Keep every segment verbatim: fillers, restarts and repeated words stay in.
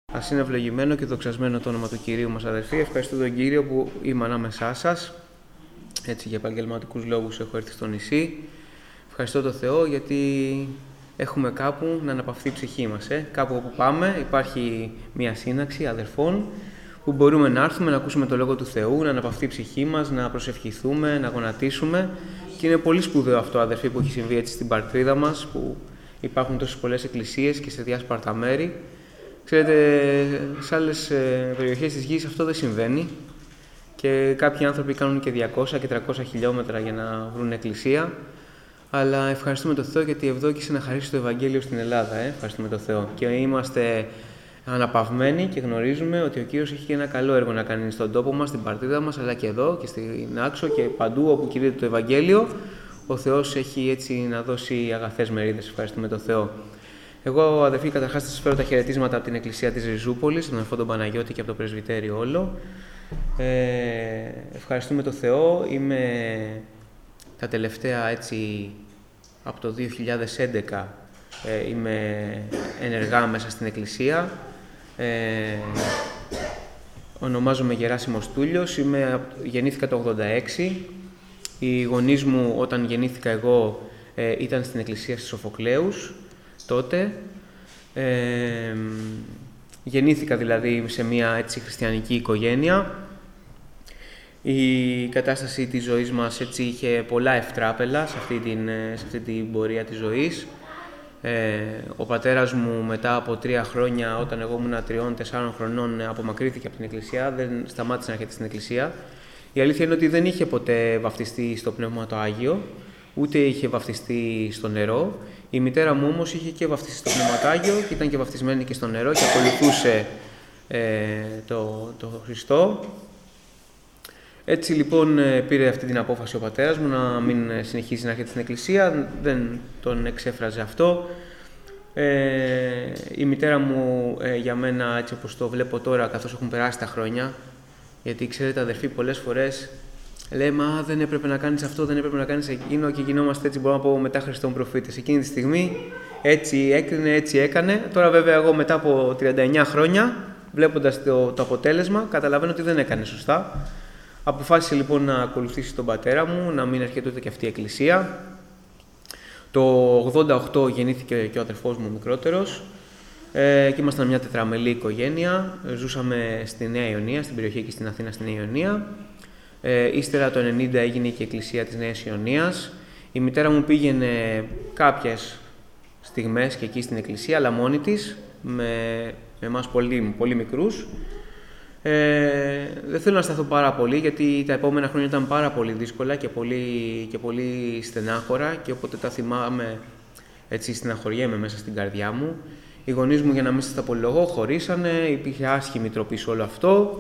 Ας είναι ευλογημένο και δοξασμένο το όνομα του Κυρίου μας, αδερφοί. Ευχαριστώ τον Κύριο που είμαι ανάμεσά σας. Έτσι, για επαγγελματικούς λόγους έχω έρθει στο νησί. Ευχαριστώ τον Θεό γιατί έχουμε κάπου να αναπαυθεί η ψυχή μας. Ε. Κάπου όπου πάμε υπάρχει μια σύναξη αδερφών που μπορούμε να έρθουμε, να ακούσουμε το Λόγο του Θεού, να αναπαυθεί η ψυχή μας, να προσευχηθούμε, να γονατίσουμε. Και είναι πολύ σπουδαίο αυτό, αδερφοί, που έχει συμβεί έτσι στην πατρίδα μας, που υπάρχουν τόσες πολλές εκκλησίες και σε διάσπαρτα μέρη. Ξέρετε, σε άλλες περιοχές της γης αυτό δεν συμβαίνει και κάποιοι άνθρωποι κάνουν και διακόσια και τριακόσια χιλιόμετρα για να βρουν εκκλησία. Αλλά ευχαριστούμε τον Θεό γιατί ευδόκησε να χαρίσει το Ευαγγέλιο στην Ελλάδα. Ε? Ευχαριστούμε τον Θεό. Και είμαστε αναπαυμένοι και γνωρίζουμε ότι ο Κύριος έχει και ένα καλό έργο να κάνει στον τόπο μας, στην πατρίδα μας, αλλά και εδώ και στην Άξο και παντού όπου κηρύττεται το Ευαγγέλιο. Ο Θεός έχει έτσι να δώσει αγαθές μερίδες. Ευχαριστούμε τον Θεό. Εγώ, αδερφοί, καταρχάς θα σας φέρω τα χαιρετίσματα από την Εκκλησία της Ριζούπολης, τον αδερφό τον Παναγιώτη και από το Πρεσβυτέριο όλο. Ε, ευχαριστούμε τον Θεό. Είμαι τα τελευταία, έτσι, από το δύο χιλιάδες έντεκα ε, είμαι ενεργά μέσα στην Εκκλησία. Ε, ονομάζομαι Γεράσιμος Τούλιος, είμαι, γεννήθηκα το ογδόντα έξι. Οι γονείς μου, όταν γεννήθηκα εγώ, ε, ήταν στην Εκκλησία στις Σοφοκλέους. Τότε ε, γεννήθηκα δηλαδή σε μια έτσι χριστιανική οικογένεια. Η κατάσταση της ζωής μας έτσι είχε πολλά ευτράπελα σε αυτή την, σε αυτή την πορεία της ζωής. Ε, ο πατέρας μου μετά από τρία χρόνια, όταν εγώ ήμουν τριών τεσσάρων χρονών, απομακρύθηκε από την Εκκλησία, δεν σταμάτησε να έρχεται στην Εκκλησία. Η αλήθεια είναι ότι δεν είχε ποτέ βαφτιστεί στο Πνεύμα το Άγιο, ούτε είχε βαφτιστεί στο νερό. Η μητέρα μου όμως είχε και βαφτιστεί στο Πνευματάγιο και ήταν και βαφτισμένη και στο νερό και ακολουθούσε ε, το, το Χριστό. Έτσι λοιπόν πήρε αυτή την απόφαση ο πατέρας μου να μην συνεχίσει να έρχεται στην Εκκλησία, δεν τον εξέφραζε αυτό. Ε, η μητέρα μου ε, για μένα, έτσι όπως το βλέπω τώρα, καθώς έχουν περάσει τα χρόνια, γιατί ξέρετε αδερφοί, πολλές φορές λέμε, α, δεν έπρεπε να κάνεις αυτό, δεν έπρεπε να κάνεις εκείνο και γινόμαστε έτσι, μπορώ να πω, μετά Χριστόν προφήτες. Εκείνη τη στιγμή έτσι έκρινε, έτσι έκανε. Τώρα βέβαια εγώ μετά από τριάντα εννιά χρόνια, βλέποντας το, το αποτέλεσμα, καταλαβαίνω ότι δεν έκανε σωστά. Αποφάσισε λοιπόν να ακολουθήσει τον πατέρα μου, να μην έρχεται ούτε και αυτή η εκκλησία. Το ογδόντα οκτώ γεννήθηκε και ο αδερφός μου μικρότερος ε, και ήμασταν μια τετραμελή οικογένεια. Ζούσαμε στη Νέα Ιωνία, στην περιοχή και στην Αθήνα, στη Νέα Ιωνία. Ε, ύστερα το ενενήντα έγινε και η Εκκλησία της Νέας Ιωνίας. Η μητέρα μου πήγαινε κάποιες στιγμές και εκεί στην Εκκλησία, αλλά μόνη της, με, με εμάς πολύ, πολύ μικρούς. Ε, δεν θέλω να σταθώ πάρα πολύ, γιατί τα επόμενα χρόνια ήταν πάρα πολύ δύσκολα και πολύ, και πολύ στενάχωρα και όποτε τα θυμάμαι, έτσι στεναχωριέμαι μέσα στην καρδιά μου. Οι γονείς μου, για να μην σας τα πολυλογώ, χωρίσανε, υπήρχε άσχημη τροπή σε όλο αυτό.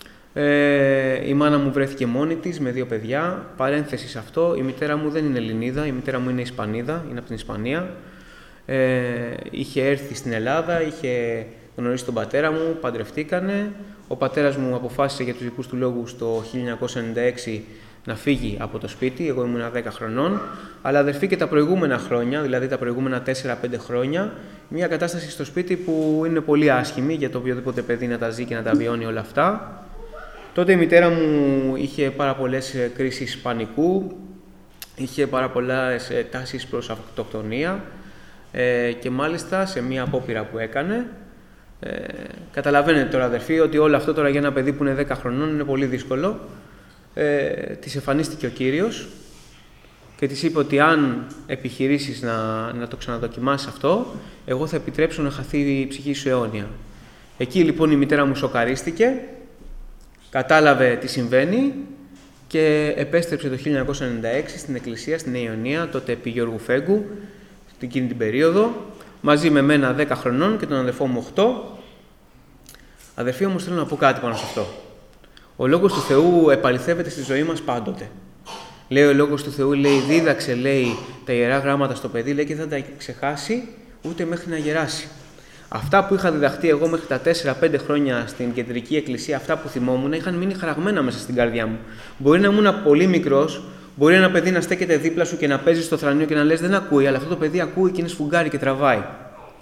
Ε, η μάνα μου βρέθηκε μόνη της με δύο παιδιά. Παρένθεση σε αυτό, η μητέρα μου δεν είναι Ελληνίδα, η μητέρα μου είναι Ισπανίδα, είναι από την Ισπανία. Ε, είχε έρθει στην Ελλάδα, είχε γνωρίσει τον πατέρα μου, παντρευτήκανε. Ο πατέρας μου αποφάσισε για τους δικούς του λόγους το χίλια εννιακόσια ενενήντα έξι να φύγει από το σπίτι, εγώ ήμουν δέκα χρονών. Αλλά αδερφοί, και τα προηγούμενα χρόνια, δηλαδή τα προηγούμενα τέσσερα πέντε χρόνια, μια κατάσταση στο σπίτι που είναι πολύ άσχημη για το οποιοδήποτε παιδί να τα ζει και να τα βιώνει όλα αυτά. Τότε η μητέρα μου είχε πάρα πολλές κρίσεις πανικού, είχε πάρα πολλές τάσεις προς αυτοκτονία ε, και μάλιστα σε μία απόπειρα που έκανε. Ε, καταλαβαίνετε τώρα αδερφοί ότι όλο αυτό τώρα για ένα παιδί που είναι δέκα χρονών είναι πολύ δύσκολο. Ε, της εμφανίστηκε ο Κύριος και της είπε ότι αν επιχειρήσεις να, να το ξαναδοκιμάσεις αυτό, εγώ θα επιτρέψω να χαθεί η ψυχή σου αιώνια. Εκεί λοιπόν η μητέρα μου σοκαρίστηκε. Κατάλαβε τι συμβαίνει και επέστρεψε το χίλια εννιακόσια ενενήντα έξι στην Εκκλησία, στην Νέα Ιωνία, τότε επί Γιώργου Φέγκου, εκείνη την περίοδο, μαζί με μένα δέκα χρονών και τον αδερφό μου οκτώ. Αδερφοί, όμως θέλω να πω κάτι πάνω σε αυτό. Ο Λόγος του Θεού επαληθεύεται στη ζωή μας πάντοτε. Λέει ο Λόγος του Θεού, λέει, δίδαξε, λέει, τα Ιερά Γράμματα στο παιδί, λέει, και δεν θα τα ξεχάσει ούτε μέχρι να γεράσει. Αυτά που είχα διδαχτεί εγώ μέχρι τα τέσσερα πέντε χρόνια στην κεντρική εκκλησία, αυτά που θυμόμουν, είχαν μείνει χαραγμένα μέσα στην καρδιά μου. Μπορεί να ήμουν πολύ μικρός, μπορεί ένα παιδί να στέκεται δίπλα σου και να παίζει στο θρανείο και να λες δεν ακούει, αλλά αυτό το παιδί ακούει και είναι σφουγγάρι και τραβάει.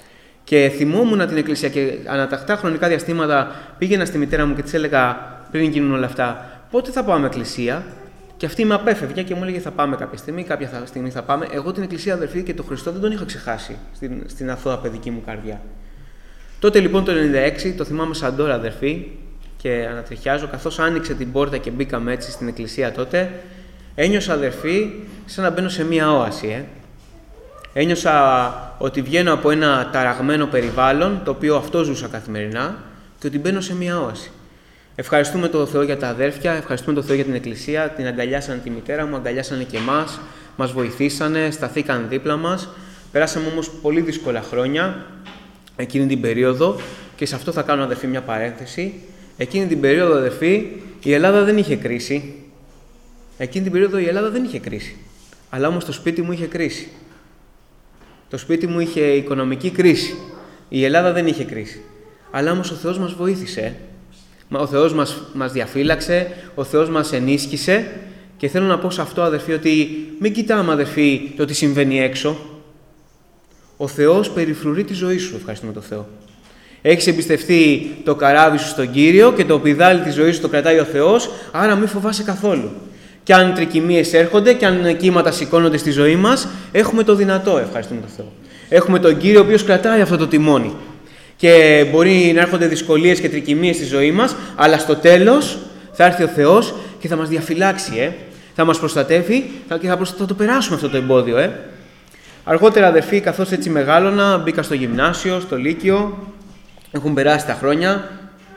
Και θυμόμουν την εκκλησία και ανατακτά χρονικά διαστήματα πήγαινα στη μητέρα μου και της έλεγα πριν γίνουν όλα αυτά, πότε θα πάμε εκκλησία. Και αυτή με απέφευγε και μου έλεγε θα πάμε κάποια στιγμή, κάποια θα, στιγμή θα πάμε. Εγώ την εκκλησία, αδερφοί, και τον Χριστό δεν τον είχα ξεχάσει στην, στην αθώα παιδική μου καρδιά. Τότε λοιπόν το ενενήντα έξι, το θυμάμαι σαν τώρα, αδερφοί, και ανατριχιάζω, καθώς άνοιξε την πόρτα και μπήκαμε έτσι στην εκκλησία τότε, ένιωσα, αδερφοί, σαν να μπαίνω σε μία όαση. Ε. Ένιωσα ότι βγαίνω από ένα ταραγμένο περιβάλλον, το οποίο αυτό ζούσα καθημερινά, και ότι μπαίνω σε μία όαση. Ευχαριστούμε τον Θεό για τα αδέρφια, ευχαριστούμε τον Θεό για την εκκλησία, την αγκαλιάσανε τη μητέρα μου, αγκαλιάσανε και εμάς, μας βοηθήσανε, σταθήκαν δίπλα μας. Περάσαμε όμως πολύ δύσκολα χρόνια εκείνη την περίοδο και σε αυτό θα κάνω, αδερφοί, μια παρένθεση. Εκείνη την περίοδο, αδερφοί, η Ελλάδα δεν είχε κρίση. Εκείνη την περίοδο η Ελλάδα δεν είχε κρίση. Αλλά όμως το σπίτι μου είχε κρίση. Το σπίτι μου είχε οικονομική κρίση. Η Ελλάδα δεν είχε κρίση. Αλλά όμως ο Θεός μας βοήθησε. Ο Θεός μας, μας διαφύλαξε, ο Θεός μας ενίσχυσε και θέλω να πω σε αυτό, αδερφοί, ότι μην κοιτάμε, αδερφοί, το τι συμβαίνει έξω. Ο Θεός περιφρουρεί τη ζωή σου, ευχαριστούμε τον Θεό. Έχεις εμπιστευτεί το καράβι σου στον Κύριο και το πηδάλι της ζωής σου το κρατάει ο Θεός, άρα μην φοβάσαι καθόλου. Και αν τρικυμίες έρχονται και αν κύματα σηκώνονται στη ζωή μας, έχουμε το δυνατό, ευχαριστούμε τον Θεό. Έχουμε τον Κύριο ο οποίος κρατάει αυτό το τιμόνι. Και μπορεί να έρχονται δυσκολίες και τρικυμίες στη ζωή μας, αλλά στο τέλος θα έρθει ο Θεός και θα μας διαφυλάξει, ε. θα μας προστατεύει και θα, προστα... θα το περάσουμε αυτό το εμπόδιο. Ε. Αργότερα, αδερφοί, καθώς έτσι μεγάλωνα, μπήκα στο γυμνάσιο, στο λύκειο, έχουν περάσει τα χρόνια.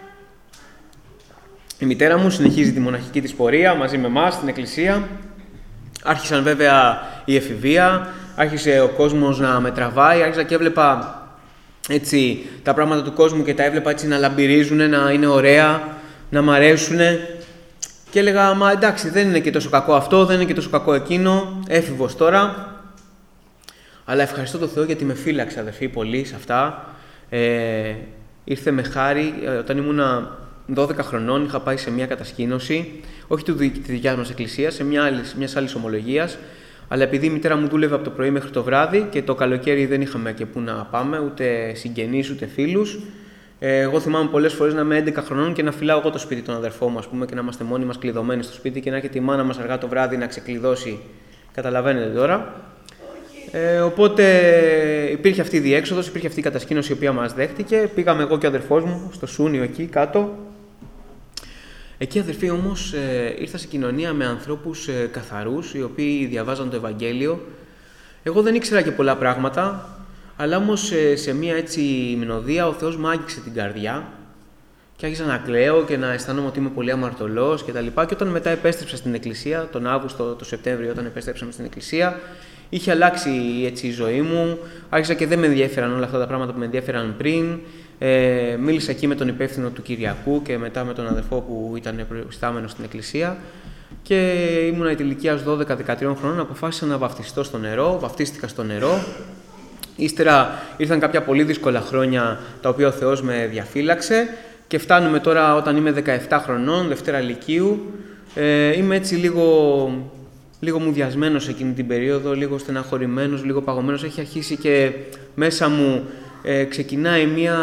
Η μητέρα μου συνεχίζει τη μοναχική της πορεία μαζί με εμάς στην εκκλησία. Άρχισαν βέβαια η εφηβεία, άρχισε ο κόσμος να με τραβάει, άρχισα και έβλεπα έτσι, τα πράγματα του κόσμου και τα έβλεπα έτσι να λαμπυρίζουν, να είναι ωραία, να μ' αρέσουν. Και έλεγα, μα εντάξει, δεν είναι και τόσο κακό αυτό, δεν είναι και τόσο κακό εκείνο, έφηβος τώρα. Αλλά ευχαριστώ τον Θεό γιατί με φύλαξε, αδερφοί, πολύ σε αυτά. Ε, ήρθε με χάρη, όταν ήμουνα δώδεκα χρονών, είχα πάει σε μια κατασκήνωση, όχι τη δικιά μας εκκλησία, σε μια άλλη, μιας άλλης ομολογίας. Αλλά επειδή η μητέρα μου δούλευε από το πρωί μέχρι το βράδυ και το καλοκαίρι δεν είχαμε και πού να πάμε, ούτε συγγενείς ούτε φίλους. Εγώ θυμάμαι πολλές φορές να είμαι έντεκα χρονών και να φυλάω εγώ το σπίτι των αδερφών μου, ας πούμε, και να είμαστε μόνοι μας κλειδωμένοι στο σπίτι και να έρχεται η μάνα μας αργά το βράδυ να ξεκλειδώσει. Καταλαβαίνετε τώρα. Ε, οπότε υπήρχε αυτή η διέξοδος, υπήρχε αυτή η κατασκήνωση η οποία μας δέχτηκε. Πήγαμε εγώ και ο αδερφός μου στο Σούνιο εκεί κάτω. Εκεί, αδερφοί, όμως, ε, ήρθα σε κοινωνία με ανθρώπους ε, καθαρούς, οι οποίοι διαβάζαν το Ευαγγέλιο. Εγώ δεν ήξερα και πολλά πράγματα, αλλά όμως ε, σε μία έτσι μηνοδία ο Θεός μου άγγιξε την καρδιά και άρχισα να κλαίω και να αισθάνομαι ότι είμαι πολύ αμαρτωλός κτλ. Και, και όταν μετά επέστρεψα στην εκκλησία, τον Αύγουστο, το Σεπτέμβριο, όταν επέστρεψαμε στην εκκλησία, είχε αλλάξει έτσι η ζωή μου. Άρχισα και δεν με ενδιαφέραν όλα αυτά τα πράγματα που με ενδιαφέραν πριν. Ε, μίλησα εκεί με τον υπεύθυνο του Κυριακού και μετά με τον αδερφό που ήταν προϊστάμενος στην εκκλησία και ήμουνα ηλικίας δώδεκα δεκατρία χρονών, αποφάσισα να βαφτιστώ στο νερό, βαφτίστηκα στο νερό. Ύστερα ήρθαν κάποια πολύ δύσκολα χρόνια τα οποία ο Θεός με διαφύλαξε και φτάνουμε τώρα όταν είμαι δεκαεπτά χρονών, Δευτέρα Λυκείου. Ε, είμαι έτσι λίγο, λίγο μουδιασμένος εκείνη την περίοδο, λίγο στεναχωρημένος, λίγο παγωμένος. Έχει αρχίσει και μέσα μου Ε, ξεκινάει μια,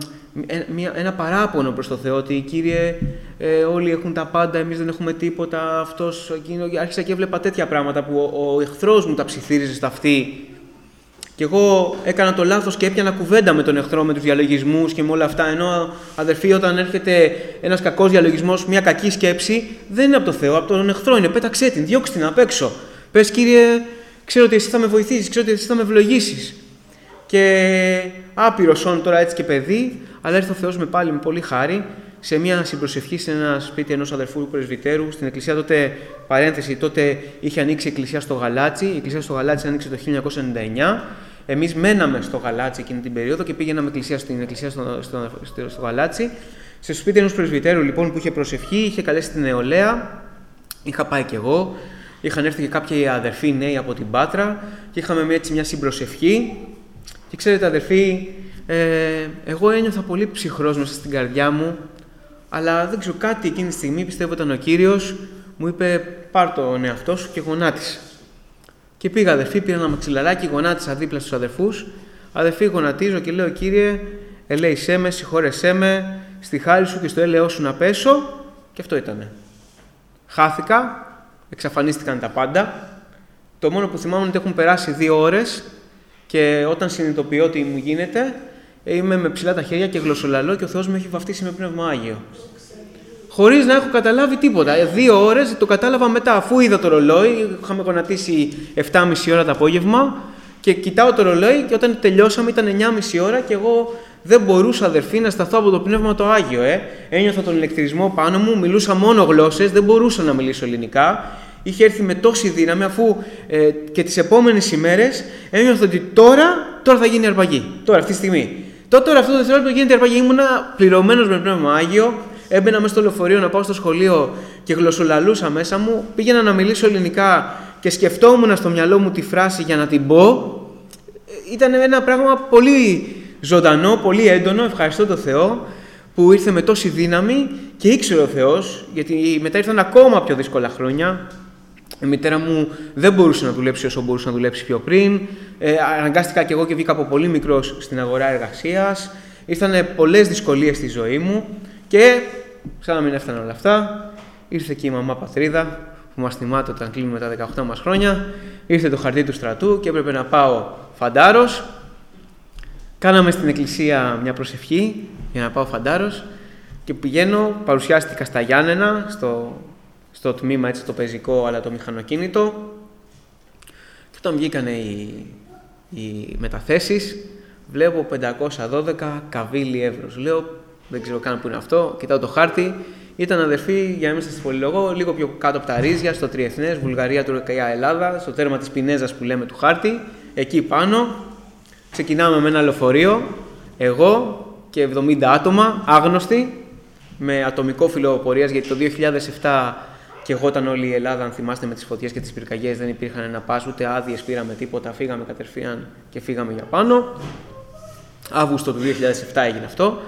μια, ένα παράπονο προς το Θεό ότι Κύριε, ε, όλοι έχουν τα πάντα, εμείς δεν έχουμε τίποτα, αυτός, εκείνο. Άρχισα και έβλεπα τέτοια πράγματα που ο, ο εχθρός μου τα ψιθύριζε στα αυτή και εγώ έκανα το λάθος και έπιανα κουβέντα με τον εχθρό, με τους διαλογισμούς και με όλα αυτά, ενώ αδερφοί όταν έρχεται ένας κακός διαλογισμός, μια κακή σκέψη, δεν είναι από το Θεό, από τον εχθρό είναι, πέταξέ την, διώξ' την απ' έξω. Πες Κύριε, ξέρω ότι εσύ θα με βοηθήσεις, ξέρω ότι εσύ θα με ευλογήσεις. Και άπειρος όν τώρα έτσι και παιδί, αλλά ήρθε ο Θεός με πάλι με πολύ χάρη σε μια συμπροσευχή σε ένα σπίτι ενός αδερφού πρεσβυτέρου. Στην εκκλησία τότε, παρένθεση, τότε είχε ανοίξει η εκκλησία στο Γαλάτσι. Η εκκλησία στο Γαλάτσι άνοιξε το χίλια εννιακόσια ενενήντα εννιά. Εμείς μέναμε στο Γαλάτσι εκείνη την περίοδο και πήγαιναμε εκκλησία στην εκκλησία στο, στο, στο, στο Γαλάτσι. Σε σπίτι ενός πρεσβυτέρου λοιπόν που είχε προσευχή, είχε καλέσει την νεολαία. Είχα πάει κι εγώ. Είχαν έρθει και κάποιοι αδερφοί νέοι από την Πάτρα και είχαμε έτσι μια συμπροσευχή. Και ξέρετε, αδερφοί, ε, εγώ ένιωθα πολύ ψυχρός μέσα στην καρδιά μου, αλλά δεν ξέρω, κάτι εκείνη τη στιγμή, πιστεύω ήταν ο Κύριος, μου είπε πάρ' τον εαυτό σου και γονάτισε. Και πήγα, αδερφοί, πήρα ένα μαξιλαράκι, γονάτισα δίπλα στους αδερφούς, Αδερφή, γονατίζω και λέω: Κύριε, ελέησέ με, συγχώρεσέ με, στη χάρη σου και στο έλεος σου να πέσω. Και αυτό ήτανε. Χάθηκα, εξαφανίστηκαν τα πάντα. Το μόνο που θυμάμαι είναι ότι έχουν περάσει δύο ώρες και όταν συνειδητοποιώ τι μου γίνεται, είμαι με ψηλά τα χέρια και γλωσσολαλώ και ο Θεός με έχει βαφτίσει με Πνεύμα Άγιο. Χωρίς να έχω καταλάβει τίποτα. Δύο ώρες το κατάλαβα μετά, αφού είδα το ρολόι. Είχαμε γονατίσει επτά και μισή ώρα το απόγευμα και κοιτάω το ρολόι και όταν τελειώσαμε ήταν εννιά και μισή ώρα και εγώ δεν μπορούσα, αδερφοί, να σταθώ από το Πνεύμα το Άγιο. Ε. Ένιωθα τον ηλεκτρισμό πάνω μου, μιλούσα μόνο γλώσσες, δεν μπορούσα να μιλήσω ελληνικά. Είχε έρθει με τόση δύναμη, αφού ε, και τις επόμενες ημέρες ένιωθα ότι τώρα, τώρα θα γίνει αρπαγή. Τώρα, αυτή τη στιγμή. Τότε, τώρα, αυτό το δευτερόλεπτο γίνεται αρπαγή. Ήμουνα πληρωμένος με Πνεύμα Άγιο. Έμπαινα μέσα στο λεωφορείο να πάω στο σχολείο και γλωσσολαλούσα μέσα μου. Πήγαινα να μιλήσω ελληνικά και σκεφτόμουν στο μυαλό μου τη φράση για να την πω. Ήταν ένα πράγμα πολύ ζωντανό, πολύ έντονο. Ευχαριστώ τον Θεό που ήρθε με τόση δύναμη και ήξερε ο Θεός, γιατί μετά ήρθαν ακόμα πιο δύσκολα χρόνια. Η μητέρα μου δεν μπορούσε να δουλέψει όσο μπορούσε να δουλέψει πιο πριν. Ε, αναγκάστηκα και εγώ και βγήκα από πολύ μικρός στην αγορά εργασίας. Ήρθαν πολλές δυσκολίες στη ζωή μου και, σαν να μην έφταναν όλα αυτά, ήρθε και η μαμά πατρίδα που μας θυμάται όταν κλείνουμε τα δεκαοκτώ μας χρόνια. Ήρθε το χαρτί του στρατού και έπρεπε να πάω φαντάρος. Κάναμε στην εκκλησία μια προσευχή για να πάω φαντάρος και πηγαίνω, παρουσιάστηκα στα Γιάννενα, στο, στο τμήμα έτσι, το πεζικό αλλά το μηχανοκίνητο και όταν βγήκανε οι, οι μεταθέσεις βλέπω πεντακόσια δώδεκα Καβίλη Εύρος. Λέω, δεν ξέρω καν που είναι αυτό, κοιτάω το χάρτη. Ήταν, αδερφοί, για να μην σας τη πολυλογώ, λίγο πιο κάτω από τα Ρίζια, στο Τριεθνές, Βουλγαρία, Τουρκία, Ελλάδα, στο τέρμα της Πινέζας που λέμε του χάρτη, εκεί πάνω. Ξεκινάμε με ένα λεωφορείο, εγώ και εβδομήντα άτομα, άγνωστοι, με ατομικό φύλλο πορείας, γιατί το δύο χιλιάδες επτά και εγώ ήταν όλη η Ελλάδα, αν θυμάστε, με τις φωτιές και τις πυρκαγιές, δεν υπήρχαν ένα πας, ούτε άδειες πήραμε τίποτα, φύγαμε κατευθείαν και φύγαμε για πάνω. Αύγουστο του δύο χιλιάδες επτά έγινε αυτό.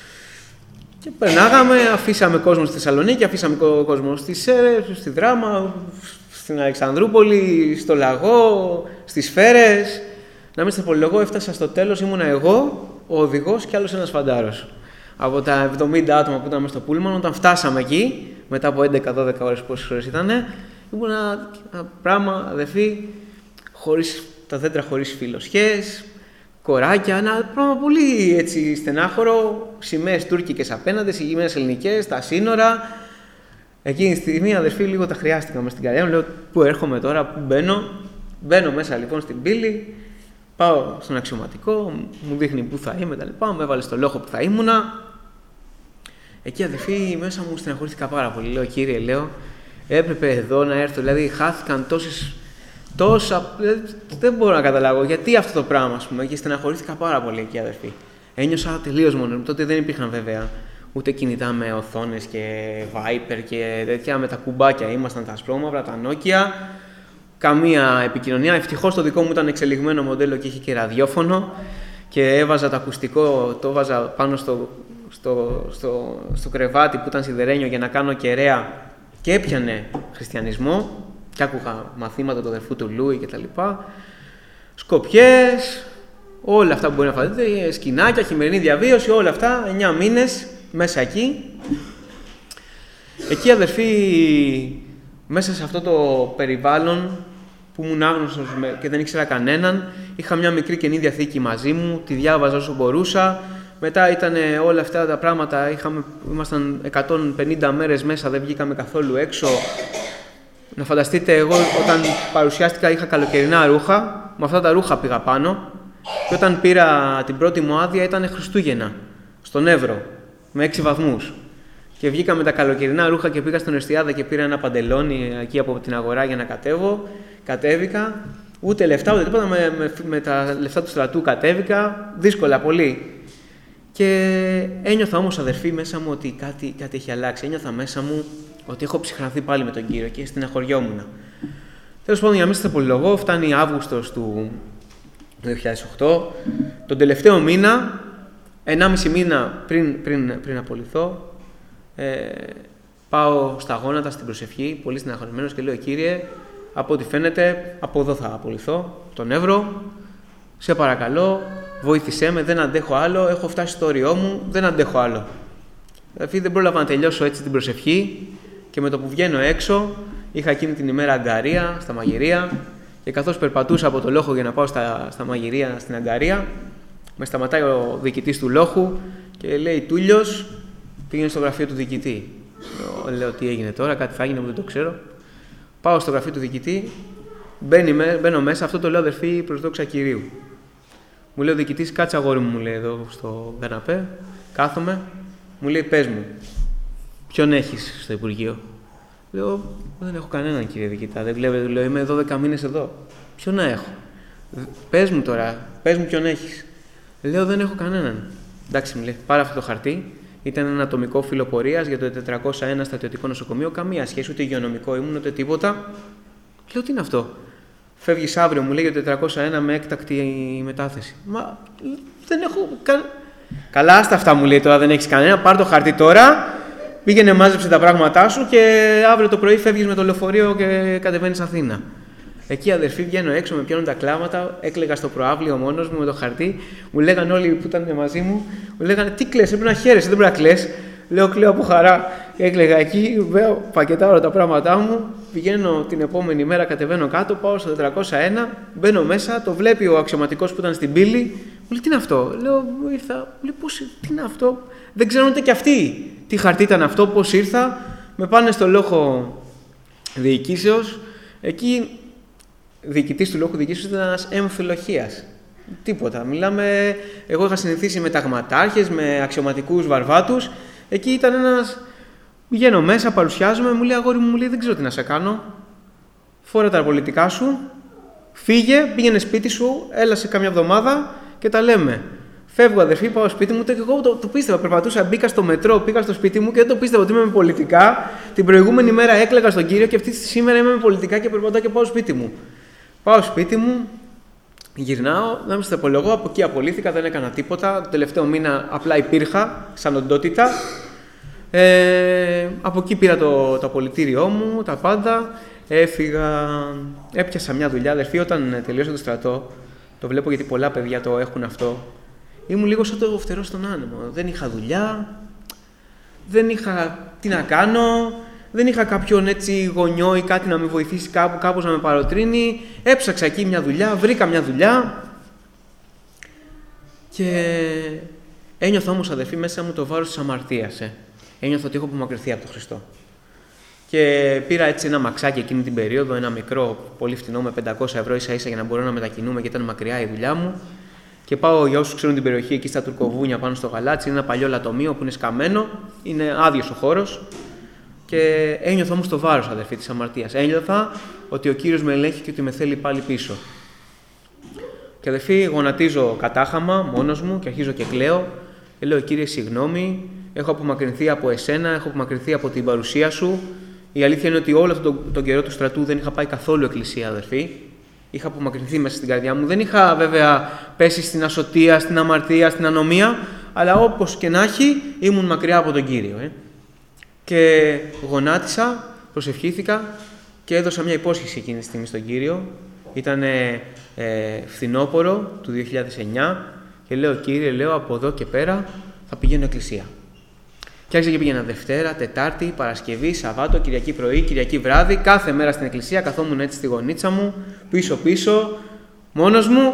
Και περνάγαμε, αφήσαμε κόσμο στη Θεσσαλονίκη, αφήσαμε κόσμο στη Σέρες, στη Δράμα, στην Αλεξανδρούπολη, στο Λαγό, στις Σφαίρες. Να μην σας πολυλογώ, έφτασα στο τέλος, ήμουνα εγώ, ο οδηγός και άλλος ένας φαντάρος. Από τα εβδομήντα άτομα που ήταν μέσα στο πούλμαν, όταν φτάσαμε εκεί, μετά από έντεκα δώδεκα ώρες, πόσες ώρες ήτανε, ήμουν ένα, ένα πράγμα, αδερφοί, χωρίς, τα δέντρα χωρίς φιλοσιές, κοράκια, ένα πράγμα πολύ έτσι στενάχωρο, σημαίες τουρκικές απέναντι, σημαίες ελληνικές, τα σύνορα. Εκείνη τη στιγμή, αδερφοί, λίγο τα χρειάστηκα μες στην καρδιά μου, λέω πού έρχομαι τώρα, πού μπαίνω. Μπαίνω μέσα λοιπόν στην πύλη, πάω στον αξιωματικό, μου δείχνει πού θα είμαι, τα λοιπά, με έβαλε στο λόχο που θα ήμουνα. Εκεί, αδερφοί, μέσα μου στεναχωρήθηκα πάρα πολύ. Λέω, κύριε, λέω, έπρεπε εδώ να έρθω, δηλαδή χάθηκαν τόσες. Τόσα, δεν μπορώ να καταλάβω γιατί αυτό το πράγμα, ας πούμε, και στεναχωρήθηκα πάρα πολύ εκεί, αδερφοί. Ένιωσα τελείως μόνο. Τότε δεν υπήρχαν βέβαια ούτε κινητά με οθόνες και Viper και τέτοια, με τα κουμπάκια. Ήμασταν τα ασπρόμαυρα, τα Nokia. Καμία επικοινωνία. Ευτυχώς το δικό μου ήταν εξελιγμένο μοντέλο και είχε και ραδιόφωνο. Και έβαζα το ακουστικό, το έβαζα πάνω στο, στο, στο, στο κρεβάτι που ήταν σιδερένιο για να κάνω κεραία και έπιανε χριστιανισμό. Και άκουγα μαθήματα του αδερφού του Λούι και τα λοιπά. Σκοπιές, όλα αυτά που μπορεί να φανταστείτε, σκηνάκια, χειμερινή διαβίωση, όλα αυτά, εννιά μήνες μέσα εκεί. Εκεί, αδερφοί, μέσα σε αυτό το περιβάλλον που ήμουν άγνωστος και δεν ήξερα κανέναν, είχα μια μικρή Καινή Διαθήκη μαζί μου, τη διάβαζα όσο μπορούσα. Μετά ήταν όλα αυτά τα πράγματα, είχαμε, ήμασταν εκατόν πενήντα μέρες μέσα, δεν βγήκαμε καθόλου έξω. Να φανταστείτε, εγώ όταν παρουσιάστηκα είχα καλοκαιρινά ρούχα, με αυτά τα ρούχα πήγα πάνω και όταν πήρα την πρώτη μου άδεια ήταν Χριστούγεννα, στον Εύρο, με έξι βαθμούς. Και βγήκα με τα καλοκαιρινά ρούχα και πήγα στον Εστιάδα και πήρα ένα παντελόνι εκεί από την αγορά για να κατέβω. Κατέβηκα, ούτε λεφτά ούτε τίποτα, με, με, με τα λεφτά του στρατού κατέβηκα, δύσκολα πολύ. Και ένιωθα όμως, αδερφοί, μέσα μου ότι κάτι, κάτι έχει αλλάξει. Ένιωθα μέσα μου ότι έχω ψυχρανθεί πάλι με τον Κύριο και στεναχωριόμουν. Τέλος πάντων, για να μην σας πολυλογώ, φτάνει Αύγουστος του δύο χιλιάδες οκτώ. Τον τελευταίο μήνα, ενάμιση μήνα πριν, πριν, πριν απολυθώ, ε, πάω στα γόνατα στην προσευχή, πολύ στεναχωρημένος και λέω, Κύριε, από ό,τι φαίνεται, από εδώ θα απολυθώ, τον Εύρο. Σε παρακαλώ, Βοήθησέ με, δεν αντέχω άλλο, έχω φτάσει στο όριό μου, δεν αντέχω άλλο. Δηλαδή δεν πρόλαβα να τελειώσω έτσι την προσευχή και με το που βγαίνω έξω, είχα εκείνη την ημέρα αγκαρία στα μαγειρία και καθώς περπατούσα από το λόχο για να πάω στα, στα μαγειρία στην αγκαρία, με σταματάει ο διοικητής του λόχου και λέει «Τούλιος, πήγαινε στο γραφείο του διοικητή». Λέω «Τι έγινε τώρα, κάτι θα έγινε που δεν το ξέρω». Πάω στο γραφείο του διοικητή, μπαίνω μέσα, αυτό το λέω αδερφή προς δόξα Κυρίου. Μου λέει ο διοικητής, κάτσε αγόρι μου, μου λέει εδώ στο καναπέ, κάθομαι, μου λέει πες μου, ποιον έχεις στο Υπουργείο. Λέω, δεν έχω κανέναν κύριε διοικητά, δεν βλέπετε, λέω είμαι δώδεκα μήνες εδώ. Ποιον να έχω. Πες μου τώρα, πες μου ποιον έχεις. Λέω δεν έχω κανέναν. Εντάξει, μου λέει, πάρε αυτό το χαρτί. Ήταν ένα ατομικό φιλοπορίας για το τετρακόσια ένα στρατιωτικό νοσοκομείο, καμία σχέση, ούτε υγειονομικό ήμουν, ούτε τίποτα. Λέω τι είναι αυτό. Φεύγεις αύριο, μου λέει, για το τετρακόσια ένα με έκτακτη μετάθεση. Μα δεν έχω καν... Καλά, άστα αυτά μου λέει τώρα, δεν έχεις κανένα. Πάρ' το χαρτί τώρα, πήγαινε, μάζεψε τα πράγματά σου και αύριο το πρωί φεύγεις με το λεωφορείο και κατεβαίνεις Αθήνα. Εκεί αδερφή βγαίνω έξω, με πιάνουν τα κλάματα, έκλαιγα στο προαύλιο μόνος μου με το χαρτί. Μου λέγανε όλοι που ήταν μαζί μου, μου λέγανε τι κλαις, έπρεπε να χαίρεσαι, δεν πρέπει να κλαις. Λέω κλαίω από χαρά. Έκλαιγα εκεί, βέω, πακετάρω τα πράγματά μου, πηγαίνω την επόμενη μέρα, κατεβαίνω κάτω, πάω στο τετρακόσια ένα, μπαίνω μέσα, το βλέπει ο αξιωματικός που ήταν στην πύλη, μου λέει τι είναι αυτό. Λέω ήρθα, μου λέει πώς, τι είναι αυτό. Δεν ξέρουν ούτε κι αυτοί τι χαρτί ήταν αυτό, πώς ήρθα. Με πάνε στο λόχο διοικήσεως, εκεί. Διοικητής του λόχου διοικήσεως ήταν ένας εμφυλοχίας. Τίποτα. Μιλάμε, εγώ είχα συνηθίσει με ταγματάρχες, με αξιωματικούς βαρβάτους. Εκεί ήταν ένας. Βγαίνω μέσα, παρουσιάζομαι, μου λέει αγόρι μου, μου λέει δεν ξέρω τι να σε κάνω. Φόρα τα πολιτικά σου, φύγε, πήγαινε σπίτι σου, έλα σε κάμια εβδομάδα και τα λέμε. Φεύγω αδερφή, πάω σπίτι μου, και εγώ το, το πίστευα. Περπατούσα, μπήκα στο μετρό, πήγα στο σπίτι μου και δεν το πίστευα ότι είμαι με πολιτικά. Την προηγούμενη μέρα έκλαιγα στον Κύριο και αυτή σήμερα είμαι με πολιτικά και περπατάω και πάω σπίτι μου. Πάω σπίτι μου, γυρνάω, να μην σας απολογώ, από εκεί απολύθηκα, δεν έκανα τίποτα. Το τελευταίο μήνα απλά υπήρχα, σαν οντότητα. Ε, από εκεί πήρα το, το απολυτήριό μου, τα πάντα. Έφυγα, έπιασα μια δουλειά, αδερφή, όταν τελείωσα το στρατό, το βλέπω γιατί πολλά παιδιά το έχουν αυτό. Ήμουν λίγο σαν το φτερό στον άνεμο. Δεν είχα δουλειά, δεν είχα τι να κάνω. Δεν είχα κάποιον έτσι γονιό ή κάτι να με βοηθήσει κάπου, κάπως να με παροτρύνει. Έψαξα εκεί μια δουλειά, βρήκα μια δουλειά και ένιωθα όμως αδερφή μέσα μου το βάρος της αμαρτίας. Ε. Ένιωθα ότι έχω απομακρυνθεί από τον Χριστό. Και πήρα έτσι ένα μαξάκι εκείνη την περίοδο, ένα μικρό, πολύ φτηνό με πεντακόσια ευρώ ίσα ίσα για να μπορώ να μετακινούμε και ήταν μακριά η δουλειά μου. Και πάω για όσους ξέρουν την περιοχή εκεί στα Τουρκοβούνια πάνω στο Γαλάτσι, είναι ένα παλιό λατομείο που είναι σκαμμένο, είναι άδειος ο χώρος. Και ένιωθα όμως το βάρος, αδερφή, της αμαρτίας. Ένιωθα ότι ο Κύριος με ελέγχει και ότι με θέλει πάλι πίσω. Και αδερφή, γονατίζω κατάχαμα μόνος μου και αρχίζω και κλαίω. Και λέω, Κύριε, συγγνώμη, έχω απομακρυνθεί από εσένα, έχω απομακρυνθεί από την παρουσία σου. Η αλήθεια είναι ότι όλο αυτόν τον, τον καιρό του στρατού δεν είχα πάει καθόλου εκκλησία, αδερφή. Είχα απομακρυνθεί μέσα στην καρδιά μου. Δεν είχα βέβαια πέσει στην ασωτεία, στην αμαρτία, στην ανομία, αλλά όπως και να έχει, ήμουν μακριά από τον Κύριο. Ε. Και γονάτισα, προσευχήθηκα και έδωσα μια υπόσχεση εκείνη τη στιγμή στον Κύριο. Ήταν ε, φθινόπωρο του δύο χιλιάδες εννιά και λέω, Κύριε, λέω από εδώ και πέρα θα πηγαίνω εκκλησία. Και άρχισα και πήγαινα Δευτέρα, Τετάρτη, Παρασκευή, Σαββάτο, Κυριακή πρωί, Κυριακή βράδυ, κάθε μέρα στην εκκλησία, καθόμουν έτσι στη γωνίτσα μου, πίσω-πίσω, μόνος μου.